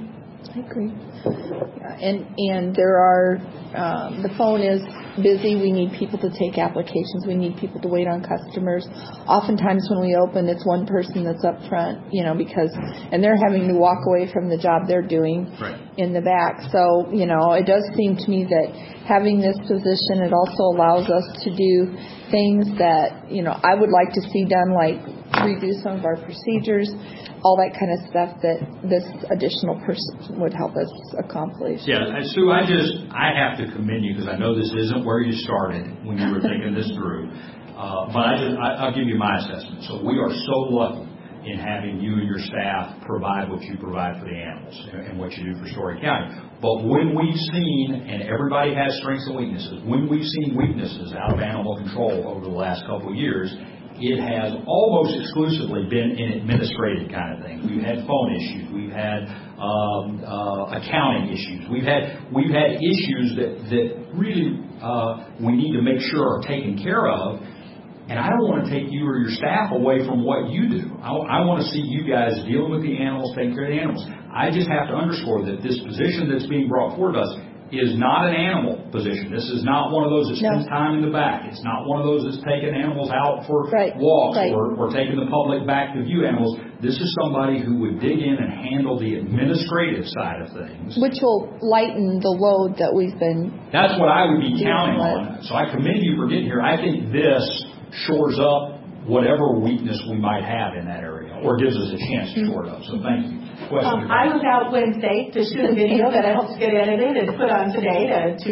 I agree. Yeah, and and there are um, the phone is busy. We need people to take applications. We need people to wait on customers. Oftentimes when we open, it's one person that's up front, you know, because and they're having to walk away from the job they're doing Right. in the back. So you know, it does seem to me that having this position, it also allows us to do things that you know I would like to see done, like redo some of our procedures, all that kind of stuff that this additional person would help us accomplish. Yeah, and Sue, I just, I have to commend you because I know this isn't where you started when you were thinking this through. Uh, but I just, I, I'll give you my assessment. So we are so lucky in having you and your staff provide what you provide for the animals and, and what you do for Story County. But when we've seen, and everybody has strengths and weaknesses, when we've seen weaknesses out of animal control over the last couple of years, it has almost exclusively been an administrative kind of thing. We've had phone issues. We've had um, uh, accounting issues. We've had we've had issues that that really uh, we need to make sure are taken care of. And I don't want to take you or your staff away from what you do. I, I want to see you guys dealing with the animals, taking care of the animals. I just have to underscore that this position that's being brought forward to us is not an animal position. This is not one of those that spends No. time in the back. It's not one of those that's taking animals out for Right. walks Right. or, or taking the public back to view animals. This is somebody who would dig in and handle the administrative side of things. Which will lighten the load that we've been. That's what I would be Yeah, counting right. on. So I commend you for getting here. I think this shores up whatever weakness we might have in that area, or gives us a chance to shore it up. So thank you. Question? Um, I was out Wednesday to shoot a video that I hope to get edited and put on today to, to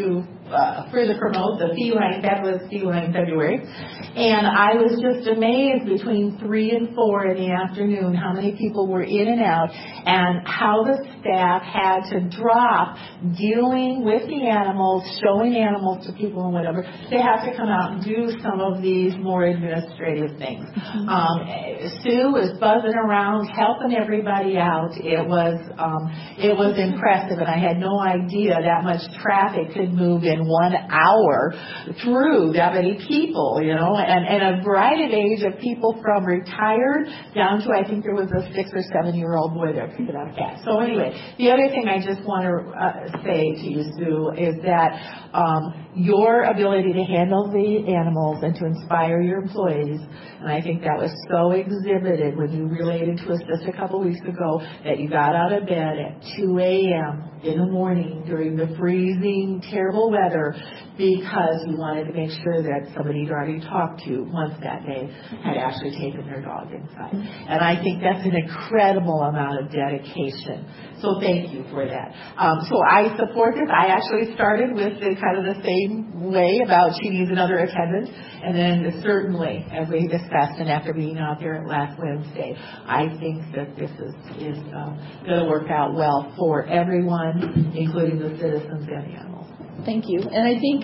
uh, further promote the feline, Fabulous Feline February. And I was just amazed between three and four in the afternoon how many people were in and out, and how the staff had to drop dealing with the animals, showing animals to people and whatever. They have to come out and do some of these more administrative things. Um, Sue was buzzing around, helping everybody out. It was um, it was impressive, and I had no idea that much traffic could move in one hour through that many people, you know, and, and a variety of age of people from retired down to, I think there was a six or seven year old boy there picking up cats. So anyway, the other thing I just want to uh, say to you, Sue, is that um, your ability to handle the animals and to inspire your employees, and I think that was so exhibited when you related to us just a couple weeks ago that you got out of bed at two a.m. in the morning during the freezing, terrible weather because you wanted to make sure that somebody you'd already talked to once that day had actually taken their dog inside. And I think that's an incredible amount of dedication. So thank you for that. Um, so I support this. I actually started with the, kind of the same way about she needs another attendant. And then certainly, as we discussed, and after being out there last Wednesday, I think that this is, is um, going to work out well for everyone, including the citizens and the animals. Thank you. And I think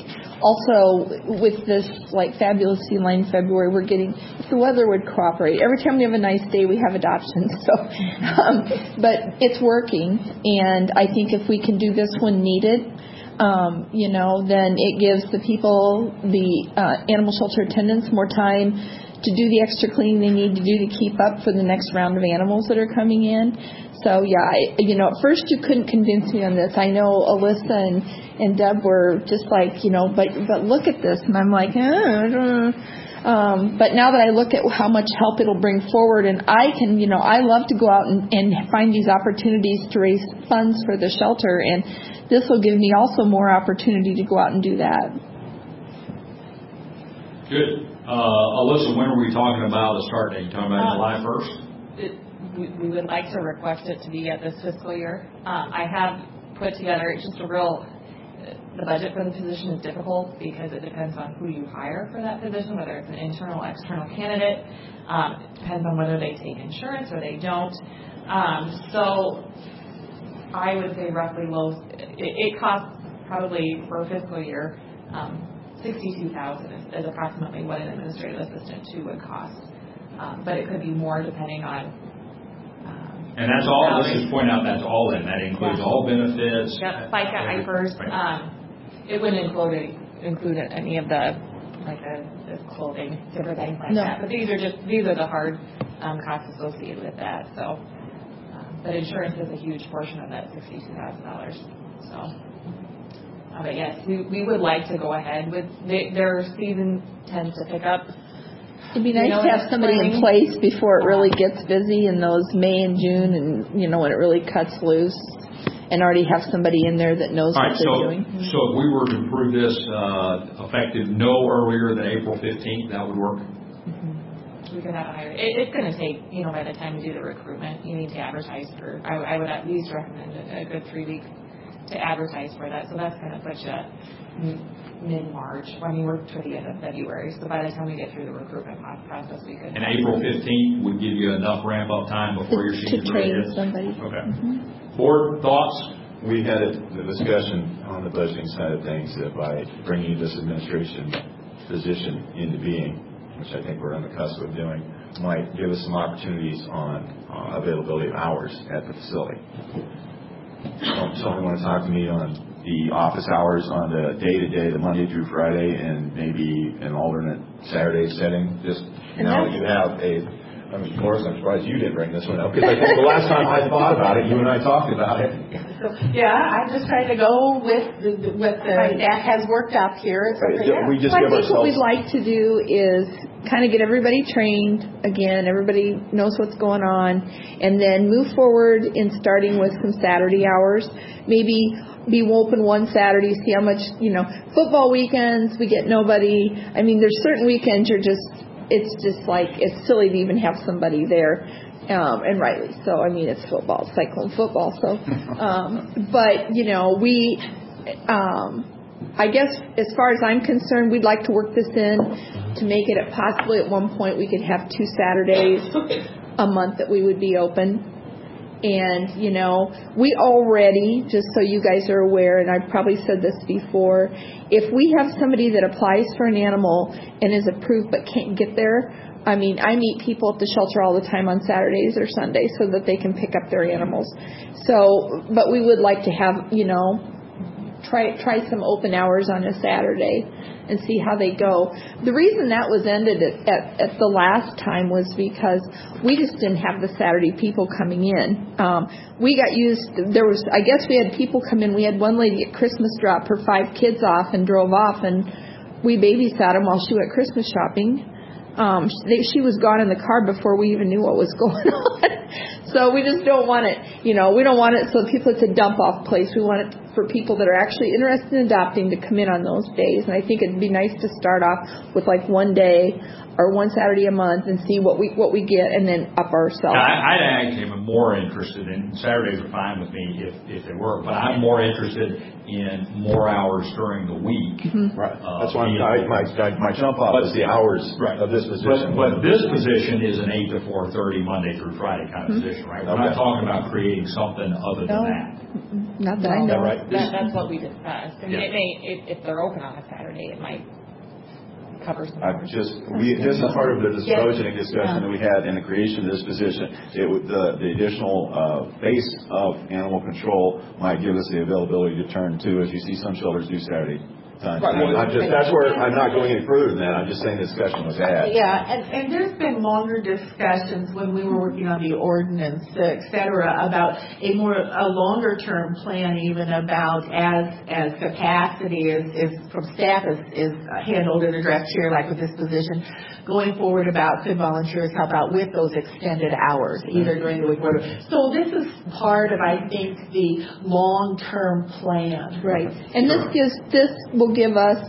also with this, like, Fabulous Feline February, we're getting, if the weather would cooperate, every time we have a nice day, we have adoptions. So, um, but it's working. And I think if we can do this when needed, um, you know, then it gives the people, the uh, animal shelter attendants, more time to do the extra cleaning they need to do to keep up for the next round of animals that are coming in. So, yeah, I, you know, at first you couldn't convince me on this. I know Alyssa and, and Deb were just like, you know, but but look at this. And I'm like, eh, I don't know. Um, but now that I look at how much help it'll bring forward, and I can, you know, I love to go out and, and find these opportunities to raise funds for the shelter, and this will give me also more opportunity to go out and do that. Good. Uh, Alyssa, when are we talking about a start date? You talking about Um, July first? It, we, we would like to request it to be at this fiscal year. Uh, I have put together just a real, the budget for the position is difficult because it depends on who you hire for that position, whether it's an internal or external candidate. Um, it depends on whether they take insurance or they don't. Um, so I would say roughly low, it, it costs probably for a fiscal year, um, sixty-two thousand dollars is, is approximately what an administrative assistant two would cost. Um, but it could be more depending on. Um, and that's all, let's just point out that's all in. That includes yeah. all benefits. Yep, FICA, I F R S. Right. Um, it wouldn't include include any of the like the, the clothing, different things like no. that. But these are just these are the hard um, costs associated with that. So, um, but insurance is a huge portion of that sixty-two thousand dollars. So. Uh, but yes, we, we would like to go ahead with they, their season tends to pick up. It'd be nice you know, to have somebody in place before it really gets busy in those May and June, and you know when it really cuts loose, and already have somebody in there that knows All what right, they're so, doing. So if we were to approve this uh, effective no earlier than April fifteenth, that would work? Mm-hmm. We could have a higher. It, it's going to take, you know, by the time you do the recruitment, you need to advertise for. I, I would at least recommend a, a good three weeks to advertise for that. So that's going to put you mid-March. I mean, we're to the end of February. So by the time we get through the recruitment process, we could. And April fifteenth would give you enough ramp-up time before your To, season to train really hits? somebody. Okay. Mm-hmm. Board thoughts? We had a, the discussion on the budgeting side of things that by bringing this administration position into being, which I think we're on the cusp of doing, might give us some opportunities on uh, availability of hours at the facility. So someone want to talk to me on the office hours on the day-to-day, the Monday through Friday, and maybe an alternate Saturday setting? Just now that you have a, I mean, Morris, I'm surprised you didn't bring this one up, because I think the last time I thought about it, you and I talked about it. Yeah, I'm just trying to go with the, what the staff has worked up here. So, Right. yeah. We just Well, give I think what ourselves. we'd like to do is kind of get everybody trained again, everybody knows what's going on, and then move forward in starting with some Saturday hours. Maybe be open one Saturday, see how much, you know, football weekends, we get nobody. I mean, there's certain weekends you're just, it's just like, it's silly to even have somebody there. Um, and rightly so. I mean, it's football, Cyclone football. So, um, but, you know, we, um, I guess as far as I'm concerned, we'd like to work this in to make it at possibly at one point we could have two Saturdays a month that we would be open. And, you know, we already, just so you guys are aware, and I've probably said this before, if we have somebody that applies for an animal and is approved but can't get there, I mean, I meet people at the shelter all the time on Saturdays or Sundays so that they can pick up their animals. So, but we would like to have, you know, try try some open hours on a Saturday and see how they go. The reason that was ended at, at, at the last time was because we just didn't have the Saturday people coming in. Um, we got used, there was, I guess we had people come in. We had one lady at Christmas drop her five kids off and drove off, and we babysat them while she went Christmas shopping. Um, they, she was gone in the car before we even knew what was going on. So we just don't want it, you know, we don't want it so people it's a dump-off place. We want it for people that are actually interested in adopting to come in on those days. And I think it'd be nice to start off with like one day or one Saturday a month and see what we what we get and then up ourselves. I, I actually am more interested in, Saturdays are fine with me if, if they work, but I'm more interested in more hours during the week. Mm-hmm. Right. Uh, That's why I'm, my, my, my jump off is the hours right. of this position. But, but this position is an eight to four thirty Monday through Friday kind of mm-hmm. position, right? We're okay. not talking about creating something other than no. that. Not that I know. That right? That, that's what we discussed. And yeah. it may, if, if they're open on a Saturday, it might cover some I've hours. just, we, just as part of the disclosure discussion that we had in the creation of this position, it would, the, the additional uh, face of animal control might give us the availability to turn to, as you see some shelters do Saturday time. Right, well, I'm just, that's where I'm not going any further than that. I'm just saying the discussion was had. Yeah, and, and there's been longer discussions when we were working on the ordinance, et cetera, about a more, a longer term plan even about as, as capacity is, is from staff is, is handled and addressed here, like with this position, going forward about could volunteers help out with those extended hours, either during the week or. So this is part of, I think, the long-term plan. Right. And this gives, this will give us,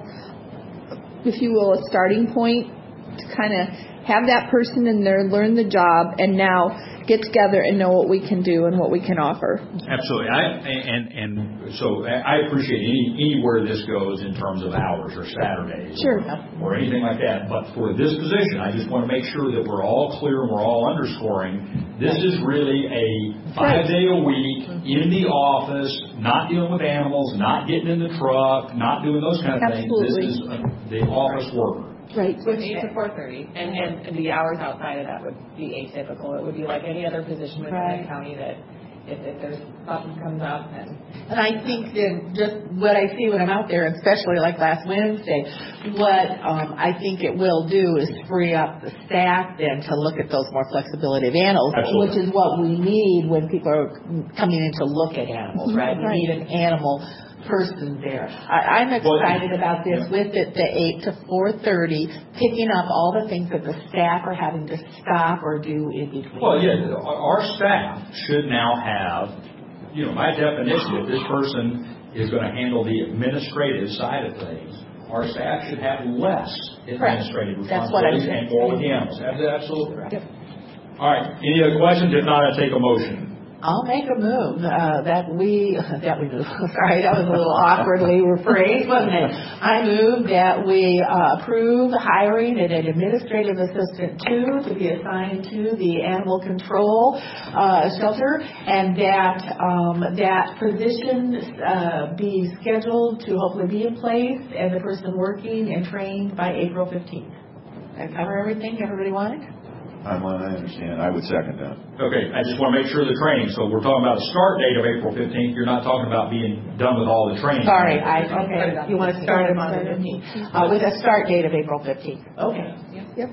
if you will, a starting point to kind of have that person in there, learn the job, and now get together and know what we can do and what we can offer. Absolutely. I, and, and so I appreciate any, anywhere this goes in terms of hours or Saturdays sure. or, or anything like that. But for this position, I just want to make sure that we're all clear and we're all underscoring this is really a five day a week in the office, not dealing with animals, not getting in the truck, not doing those kind of Absolutely. things. This is a, the office worker. Right. With eight to four thirty, and and the hours outside of that would be atypical. It would be like any other position within right. the county that if, if there's something comes up, then. And I think that just what I see when I'm out there, especially like last Wednesday, what um, I think it will do is free up the staff then to look at those more flexibility of animals, Absolutely. which is what we need when people are coming in to look at animals, right? Right. We need an animal person there. I, I'm excited about this yeah. with it, the eight to four thirty, picking up all the things that the staff are having to stop or do in between. Well, yeah, our staff should now have, you know, by definition, if this person is going to handle the administrative side of things, our staff should have less administrative That's what I'm responsibilities and saying. more with the animals. That's absolutely right. Yep. All right. Any other questions? If not, I take a motion. I'll make a move uh, that we that we move. Sorry, that was a little awkwardly rephrased, wasn't it? I move that we uh, approve hiring an administrative assistant two to be assigned to the animal control uh, shelter, and that um, that position uh, be scheduled to hopefully be in place, and the person working and trained by April fifteenth. That cover everything everybody wanted? I'm, I understand. I would second that. Okay, I just want to make sure the training. So we're talking about a start date of April fifteenth. You're not talking about being done with all the training. Sorry, I, okay, you want to start them on the fifteenth, uh, with a start date of April fifteenth. Okay. Yep.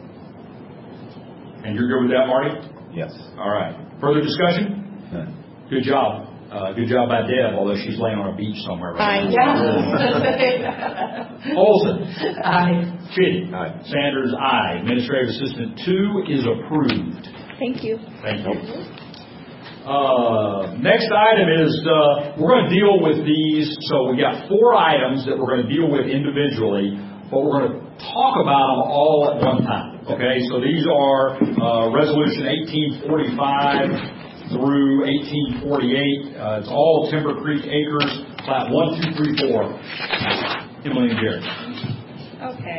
And you're good with that, Marty? Yes. All right. Further discussion? None. Good job. Uh, good job by Deb, although she's laying on a beach somewhere right now. Yeah. Olson. Aye. Chitty. Aye. Sanders, aye. Administrative Assistant two is approved. Thank you. Thank you. Uh, next item is uh, we're going to deal with these. So we got four items that we're going to deal with individually, but we're going to talk about them all at one time. Okay, so these are uh, Resolution eighteen forty-five through eighteen forty-eight. Uh, it's all Timber Creek Acres, plat one, two, three, four. Emily and Jerry. Okay.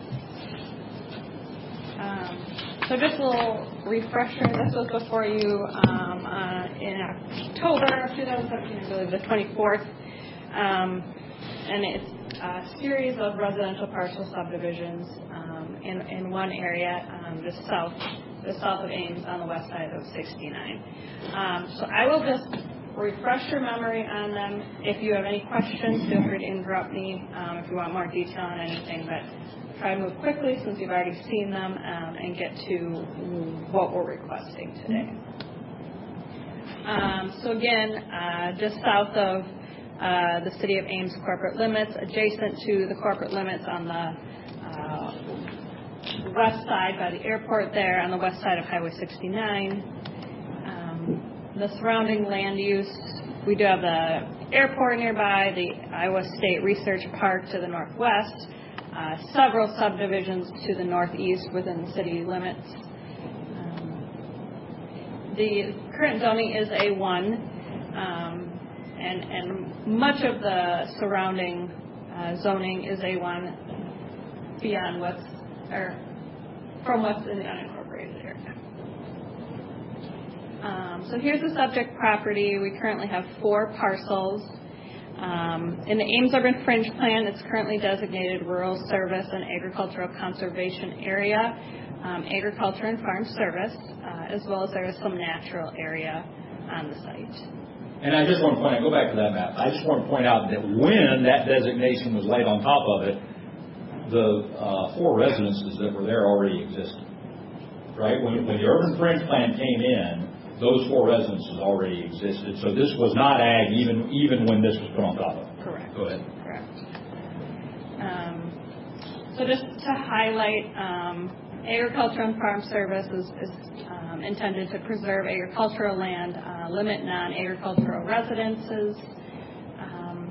Um, so just a little refresher. This was before you um, uh, in October of two thousand seventeen, I believe the twenty-fourth. Um, and it's a series of residential parcel subdivisions um, in, in one area, um, the south, the south of Ames on the west side of sixty-nine. Um, so I will just refresh your memory on them. If you have any questions, feel free to interrupt me um, if you want more detail on anything, but try to move quickly since you've already seen them um, and get to what we're requesting today. Um, so again, uh, just south of uh, the city of Ames corporate limits, adjacent to the corporate limits on the uh, west side by the airport there, on the west side of Highway sixty-nine. The surrounding land use, we do have the airport nearby, the Iowa State Research Park to the northwest, uh, several subdivisions to the northeast within the city limits. Um, the current zoning is A one, um, and, and much of the surrounding uh, zoning is A one beyond what's, or from what's in the unincorporated area. Um, so here's the subject property. We currently have four parcels. Um, in the Ames Urban Fringe Plan, it's currently designated Rural Service and Agricultural Conservation Area, um, Agriculture and Farm Service, uh, as well as there is some natural area on the site. And I just want to point out, go back to that map. I just want to point out that when that designation was laid on top of it, the uh, four residences that were there already existed. Right? When, when the Urban Fringe Plan came in, those four residences already existed, so this was not ag even even when this was put on top of it. Correct. Go ahead. Correct. Um, so just to highlight, um, agriculture and farm service is, is um, intended to preserve agricultural land, uh, limit non-agricultural residences, um,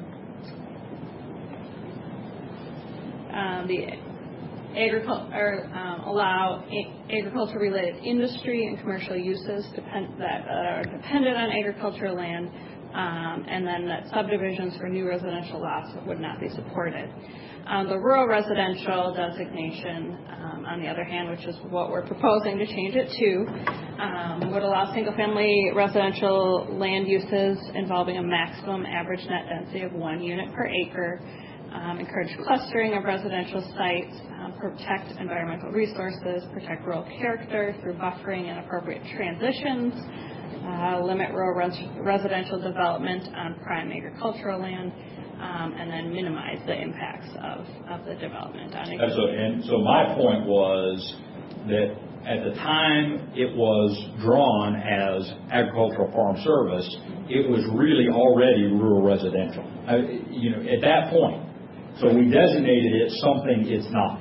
um, the Agriculture, um, allow a- agriculture-related industry and commercial uses depend- that uh, are dependent on agricultural land, um, and then that subdivisions for new residential lots would not be supported. Um, the rural residential designation, um, on the other hand, which is what we're proposing to change it to, um, would allow single-family residential land uses involving a maximum average net density of one unit per acre, um, encourage clustering of residential sites, um, protect environmental resources, protect rural character through buffering and appropriate transitions, uh, limit rural res- residential development on prime agricultural land, um, and then minimize the impacts of, of the development on and so, and so my point was that at the time it was drawn as agricultural farm service, it was really already rural residential. I, you know, at that point. So we designated it something it's not.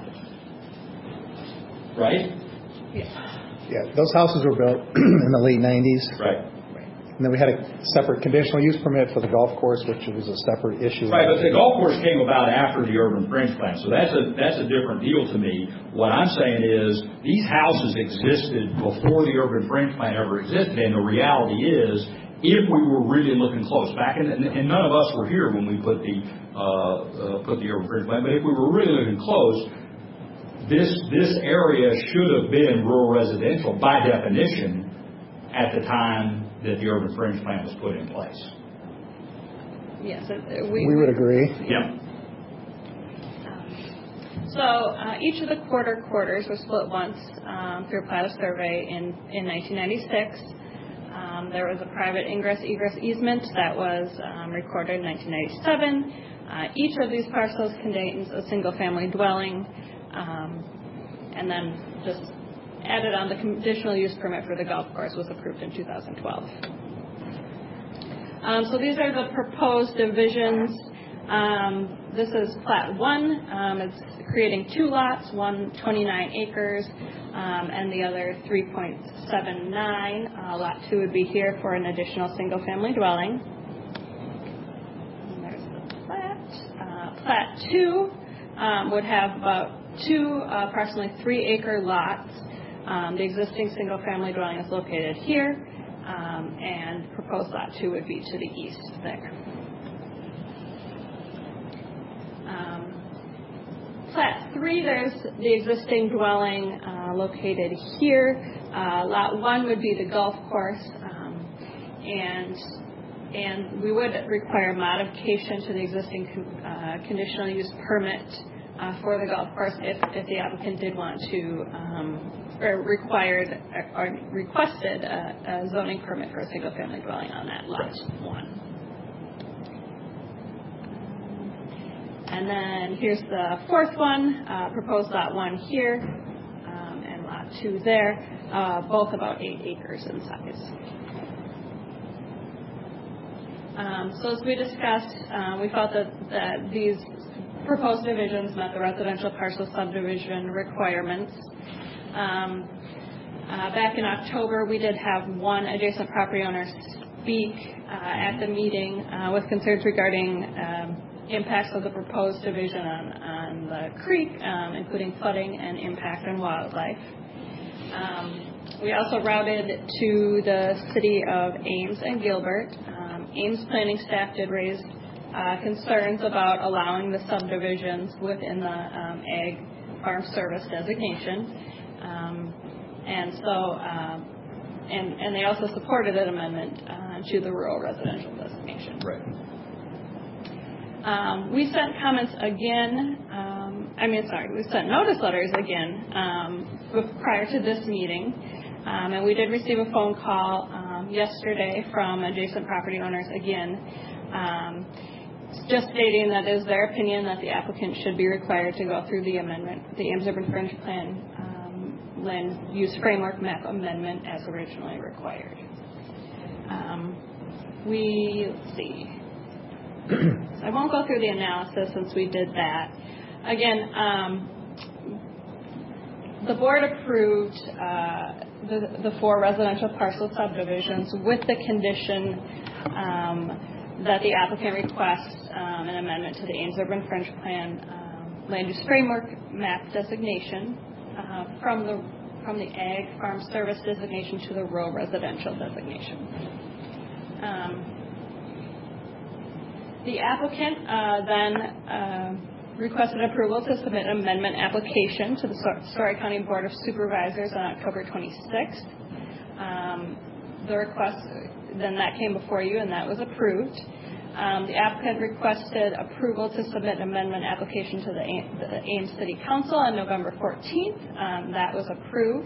Right? Yes. Yeah, those houses were built in the late nineties. Right. And then we had a separate conditional use permit for the golf course, which was a separate issue. Right, but the golf course came about after the Urban Fringe Plan, so that's a that's a different deal to me. What I'm saying is these houses existed before the Urban Fringe Plan ever existed, and the reality is, if we were really looking close, back in, and none of us were here when we put the uh, uh, put the Urban Fringe Plan, but if we were really looking close, this this area should have been rural residential by definition at the time that the Urban Fringe Plan was put in place. Yes, uh, we, we would agree. Yeah. Um, so uh, each of the quarter quarters was split once um, through a pilot survey in, in nineteen ninety-six. Um, there was a private ingress-egress easement that was um, recorded in nineteen ninety-seven. Uh, each of these parcels contains a single-family dwelling, um, and then just added on the conditional use permit for the golf course was approved in two thousand twelve. Um, so these are the proposed divisions. Um, this is Plat one. Um, it's creating two lots, one twenty-nine acres, um, and the other three point seven nine. Uh, lot two would be here for an additional single-family dwelling. And there's the plat. Uh, plat two um, would have about two uh, approximately three-acre lots. Um, the existing single-family dwelling is located here, um, and proposed lot two would be to the east there. Um, three, there's the existing dwelling uh, located here. Uh, lot one would be the golf course, um, and and we would require modification to the existing con- uh, conditional use permit uh, for the golf course if, if the applicant did want to um, or required or requested a, a zoning permit for a single-family dwelling on that lot one. And then here's the fourth one, uh, proposed lot one here, um, and lot two there, uh, both about eight acres in size. Um, so as we discussed, uh, we felt that, that these proposed divisions met the residential parcel subdivision requirements. Um, uh, back in October, we did have one adjacent property owner speak uh, at the meeting uh, with concerns regarding um, impacts of the proposed division on, on the creek, um, including flooding and impact on wildlife. Um, we also routed to the city of Ames and Gilbert. Um, Ames planning staff did raise uh, concerns about allowing the subdivisions within the um, Ag Farm Service designation. Um, and so, um, and, and they also supported an amendment uh, to the rural residential designation. Right. Um, we sent comments again, um, I mean, sorry, we sent notice letters again um, prior to this meeting, um, and we did receive a phone call um, yesterday from adjacent property owners again, um, just stating that it is their opinion that the applicant should be required to go through the amendment, the Ames Urban Fringe Plan um, Land Use Framework Map Amendment as originally required. Um, we, let's see. I won't go through the analysis since we did that. Again, um, the board approved uh, the, the four residential parcel subdivisions with the condition um, that the applicant requests um, an amendment to the Ames Urban Fringe Plan um, Land Use Framework Map designation uh, from the from the Ag Farm Service designation to the rural residential designation. Um, The applicant uh, then uh, requested approval to submit an amendment application to the Story County Board of Supervisors on October twenty-sixth. Um, the request, then that came before you and that was approved. Um, the applicant requested approval to submit an amendment application to the, the Ames City Council on November fourteenth. Um, that was approved.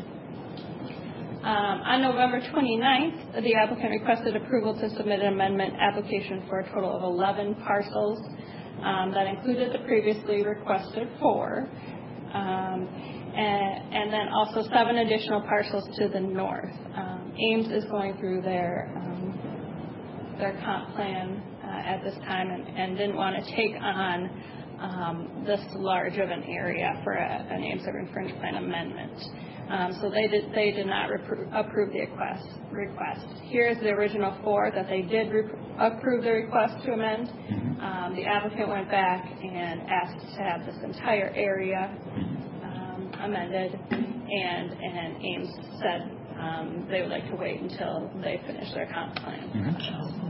Um, on November twenty-ninth, the applicant requested approval to submit an amendment application for a total of eleven parcels um, that included the previously requested four, um, and, and then also seven additional parcels to the north. Um, Ames is going through their um, their comp plan uh, at this time and, and didn't want to take on um, this large of an area for a, an Ames Urban Fringe Plan amendment. Um, so they did they did not repro- approve the request. request. Here's the original four that they did rep- approve the request to amend. Um, the applicant went back and asked to have this entire area um, amended, and and Ames said um, they would like to wait until they finish their comp plan. Mm-hmm.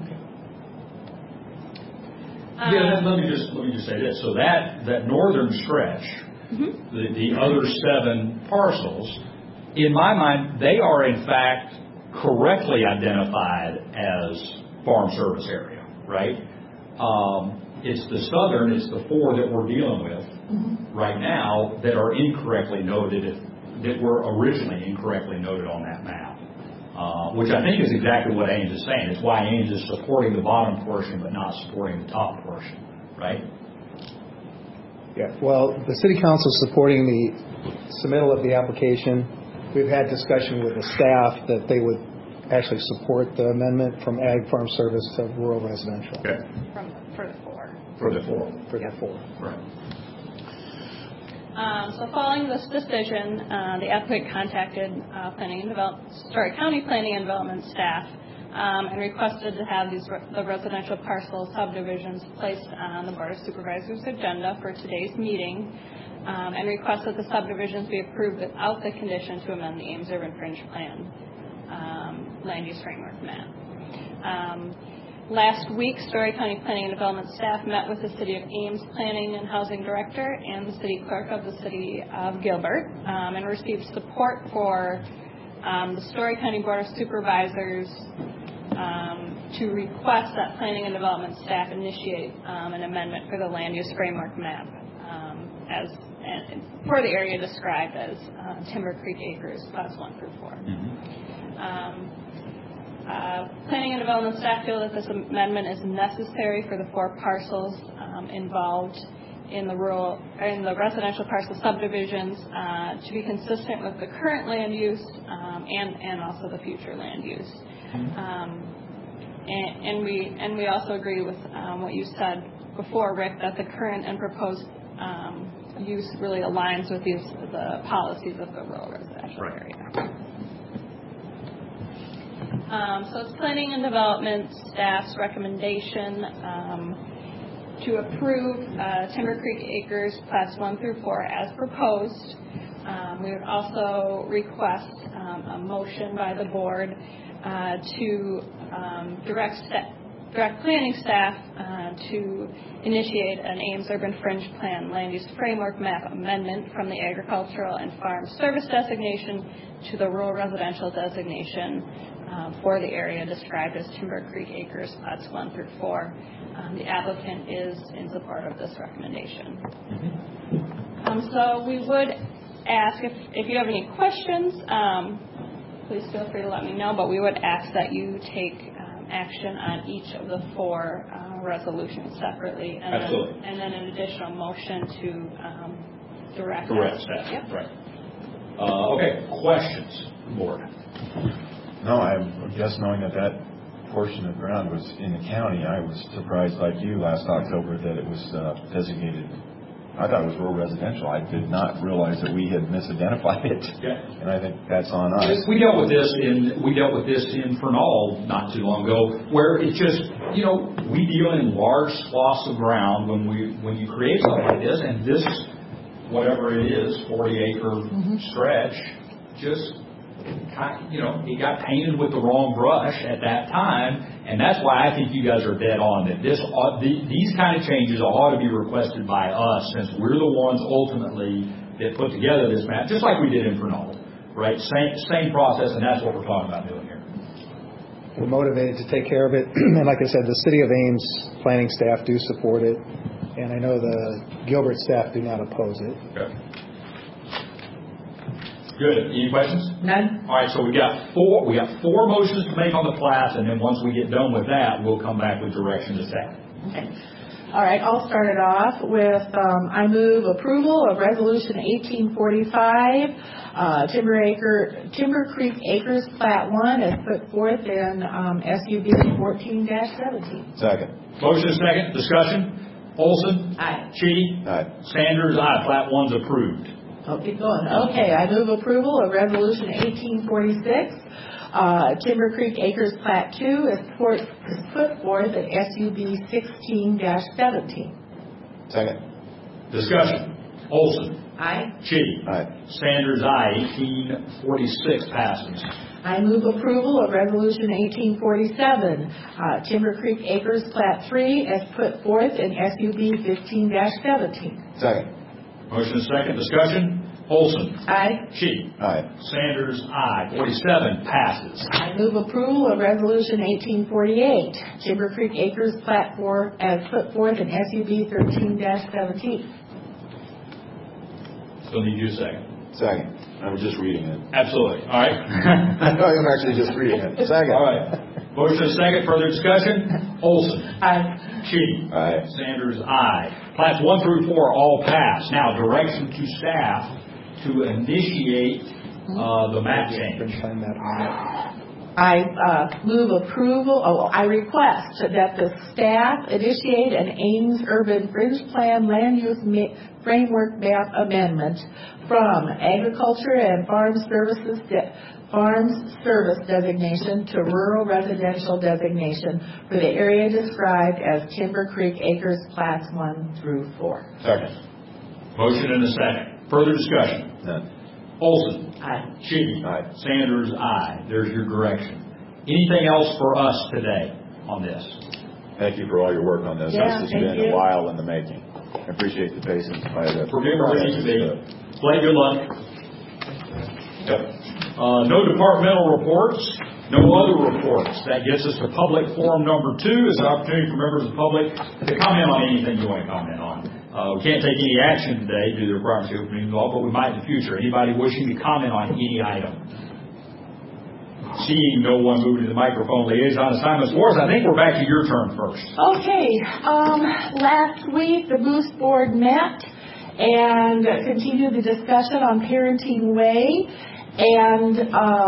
Um, yeah, let me just let me just say this. So that that northern stretch. Mm-hmm. The, the other seven parcels, in my mind, they are in fact correctly identified as farm service area, right? Um, it's the southern, it's the four that we're dealing with mm-hmm. right now that are incorrectly noted, that were originally incorrectly noted on that map, uh, which I think is exactly what Ames is saying. It's why Ames is supporting the bottom portion but not supporting the top portion, right? Yeah, well, the City Council is supporting the submittal of the application. We've had discussion with the staff that they would actually support the amendment from Ag Farm Service to rural residential. Okay. From, for the four. For the four. For the four. Right. Um, so following this decision, uh, the applicant contacted uh, Planning and Development, Story County Planning and Development staff Um, and requested to have these re- the residential parcel subdivisions placed on the Board of Supervisors agenda for today's meeting, um, and requested the subdivisions be approved without the condition to amend the Ames Urban Fringe Plan um, Land Use Framework Map. Um, Last week, Story County Planning and Development staff met with the City of Ames Planning and Housing Director and the City Clerk of the City of Gilbert um, and received support for um, the Story County Board of Supervisors um, to request that Planning and Development staff initiate um, an amendment for the land use framework map um, as and for the area described as uh, Timber Creek Acres, plots one through four. Mm-hmm. um, Uh, Planning and Development staff feel that this amendment is necessary for the four parcels um, involved in the rural in the residential parcel subdivisions uh, to be consistent with the current land use um, and and also the future land use. Um, and, and we and we also agree with um, what you said before, Rick, that the current and proposed um, use really aligns with these the policies of the rural residential right. area. Um, so it's Planning and Development staff's recommendation um, to approve uh, Timber Creek Acres Plats one through four as proposed. Um, we would also request um, a motion by the board uh, to um, direct, sta- direct planning staff uh, to initiate an Ames Urban Fringe Plan Land Use Framework Map amendment from the agricultural and farm service designation to the rural residential designation Um, for the area described as Timber Creek Acres, plots one through four. Um, the applicant is in support of this recommendation. Mm-hmm. Um, so we would ask if, if you have any questions, um, please feel free to let me know, but we would ask that you take um, action on each of the four uh, resolutions separately, and Absolutely. then, and then an additional motion to um, direct Direct staff. staff. Yep. Right. Uh, okay. Questions, board? No, I guess knowing that that portion of ground was in the county, I was surprised like you last October that it was uh, designated. I thought it was rural residential. I did not realize that we had misidentified it. Yeah. And I think that's on us. We dealt with this in we dealt with this in Fernald not too long ago, where it just you know we deal in large swaths of ground when we when you create something like this, and this whatever it is forty acre mm-hmm. stretch just. You know, it got painted with the wrong brush at that time, and that's why I think you guys are dead on that. This, uh, the, these kind of changes ought to be requested by us, since we're the ones ultimately that put together this map, just like we did in Fernald, right? Same same process, and that's what we're talking about doing here. We're motivated to take care of it, and like I said, the City of Ames planning staff do support it, and I know the Gilbert staff do not oppose it. Okay. Good. Any questions? None. All right. So we got four. We got four motions to make on the plats, and then once we get done with that, we'll come back with direction to staff. Okay. All right. I'll start it off with um, I move approval of Resolution eighteen forty-five, uh, Timber Acre Timber Creek Acres Plat One, as put forth in um, S U B fourteen seventeen. Second. Motion is second. Discussion. Olson. Aye. Chitty. Aye. Sanders. Aye. Plat one's approved. I'll keep going. Okay, I move approval of Resolution eighteen forty-six, uh, Timber Creek Acres Plat two, as put, as put forth at S U B sixteen seventeen. Second. Discussion. Olson. Aye. Chitty. Aye. Sanders. Aye. eighteen forty-six passes. I move approval of Resolution eighteen forty-seven, uh, Timber Creek Acres Plat three, as put forth in S U B fifteen seventeen. Second. Motion is second. Discussion. Olson. Aye. Chitty. Aye. Sanders. Aye. forty-seven passes. I move approval of Resolution eighteen forty-eight, Timber Creek Acres Plat four, as put forth in S U B thirteen seventeen. Still need you a second. Second. I was just reading it. Absolutely. All right. I'm actually just reading it. Second. All right. Motion is second. Further discussion. Olson. Aye. Chitty. Aye. Sanders. Aye. Plats one through four all pass. Now direction to staff to initiate uh, the map change. I uh, move approval, oh, I request that the staff initiate an Ames Urban Fringe Plan Land Use Ma- Framework Map Amendment from Agriculture and Farm Services de- Farms Service designation to Rural Residential designation for the area described as Timber Creek Acres Plats one through four. Second. Motion and a second. Further discussion. None. Olson. Aye. Chitty. Aye. Sanders. Aye. There's your direction. Anything else for us today? on this. Thank you for all your work on this. Yeah, This has thank been you. a while in the making. I appreciate the patience by the We're getting where we need to be. Blake, good luck. Yep. Uh, no departmental reports, no other reports. That gets us to public forum number two. Is an opportunity for members of the public to comment on anything you want to comment on. Uh, we can't take any action today due to the requirements of open meeting law, but we might in the future. Anybody wishing to comment on any item? Seeing no one moving to the microphone, liaison assignments. Laura, I think we're back to your turn first. Okay. Um, last week, the Boost Board met and continued the discussion on Parenting Way. And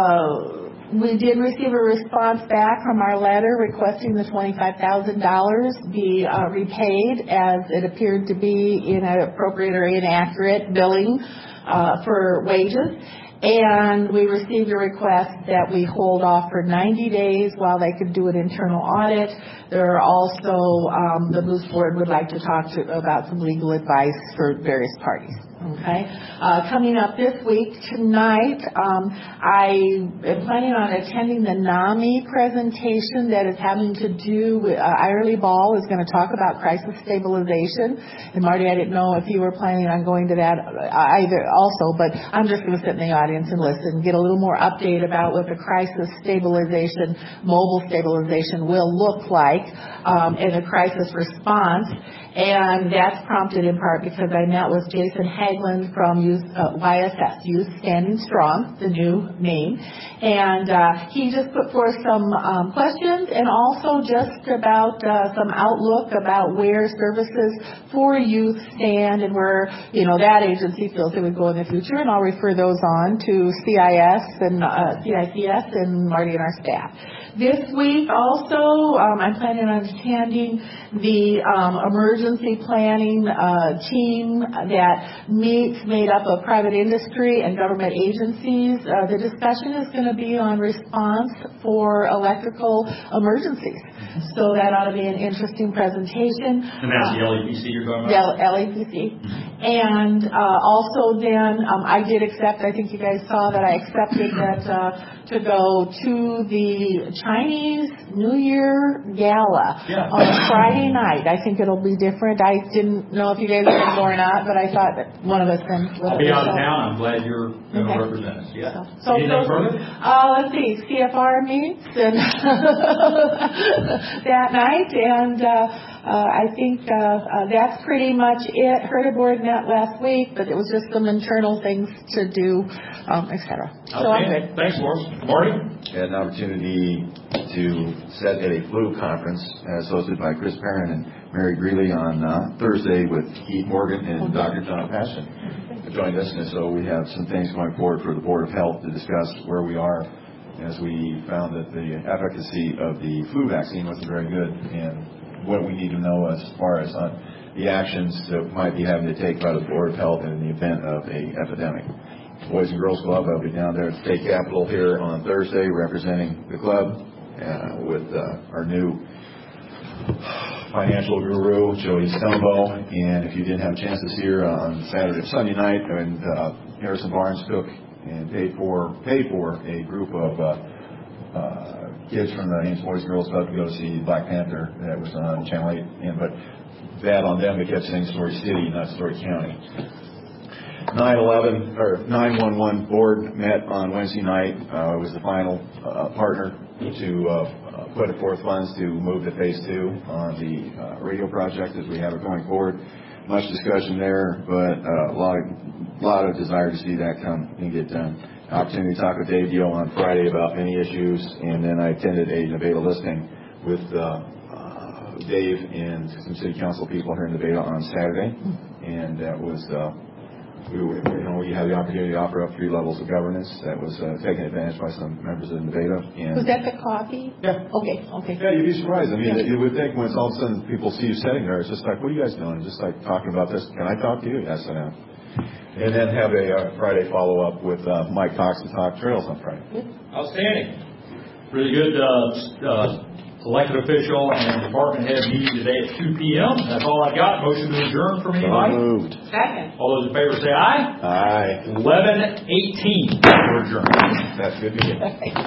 uh, we did receive a response back from our letter requesting the twenty-five thousand dollars be uh, repaid, as it appeared to be inappropriate or inaccurate billing uh, for wages. And we received a request that we hold off for ninety days while they could do an internal audit. There are also, um, the Boost Board would like to talk to, about some legal advice for various parties. Okay. Uh, coming up this week, tonight, um, I am planning on attending the NAMI presentation that is having to do with, uh, Irely Ball is going to talk about crisis stabilization. And Marty, I didn't know if you were planning on going to that either also, but I'm just going to sit in the audience and listen and get a little more update about what the crisis stabilization, mobile stabilization will look like um, in a crisis response. And that's prompted in part because I met with Jason Haglund from Youth, uh, Y S S, Youth Standing Strong, the new name. And uh, he just put forth some um, questions and also just about uh, some outlook about where services for youth stand and where, you know, that agency feels it would go in the future. And I'll refer those on to C I S and uh, C I C S and Marty and our staff. This week also, um, I'm planning on attending the um, emergency planning uh, team that meets made up of private industry and government agencies. Uh, the discussion is going to be on response for electrical emergencies. So that ought to be an interesting presentation. And that's the L E P C you're talking about? Yeah, L E P C. And uh, also then um, I did accept, I think you guys saw that I accepted that uh, to go to the Chinese New Year Gala yeah. on Friday night. I think it'll be different. I didn't know if you guys are going to go or not, but I thought that one of us can. I'll be out of town. I'm glad you're going to okay. represent us. Yeah. So, so Anything so, further? Uh, let's see. C F R meets and that night, and uh, uh, I think uh, uh, that's pretty much it. Herta Board met last week, but it was just some internal things to do, um, et cetera. So I'm good. Thanks, Morris. Marty? Had an opportunity to set at a flu conference as hosted by Chris Perrin and Mary Greeley on uh, Thursday with Keith Morgan and Doctor John Passion joined us. And so we have some things going forward for the Board of Health to discuss where we are, as we found that the efficacy of the flu vaccine wasn't very good, and what we need to know as far as uh, the actions that might be having to take by the Board of Health in the event of a epidemic. Boys and Girls Club, I'll be down there at the State Capitol here on Thursday representing the club uh, with uh, our new financial guru, Jody Stumbo. And if you didn't have a chance to see her on Saturday, Sunday night, and uh, Harrison Barnes took and paid for paid for a group of uh, uh, kids from the Ames Boys and Girls Club to go see Black Panther that was on Channel eight. And but bad on them to catch saying Story City, not Story County. nine eleven or nine one one board met on Wednesday night. Uh, it was the final uh, partner to uh, uh, put forth funds to move to phase two on the uh, radio project as we have it going forward. Much discussion there, but uh, a lot of, lot of desire to see that come and get done. Opportunity to talk with Dave Dio on Friday about many issues, and then I attended a Nevada listing with uh, uh, Dave and some city council people here in Nevada on Saturday, and that was. Uh, We, were, you know, we had the opportunity to offer up three levels of governance. That was uh, taken advantage by some members of Nevada. And was that the coffee? Yeah. Okay, okay. Yeah, you'd be surprised. I mean, yeah. you would think when all of a sudden people see you sitting there, it's just like, what are you guys doing? Just like talking about this. Can I talk to you? Yes, I am. And then have a uh, Friday follow-up with uh, Mike Cox to talk trails on Friday. Outstanding. Really good uh, uh, elected official and department head meeting today at two p.m. That's all I got. Motion to adjourn from anybody? So moved. Second. All those in favor say aye. Aye. eleven eighteen. We're adjourned. That's good to hear.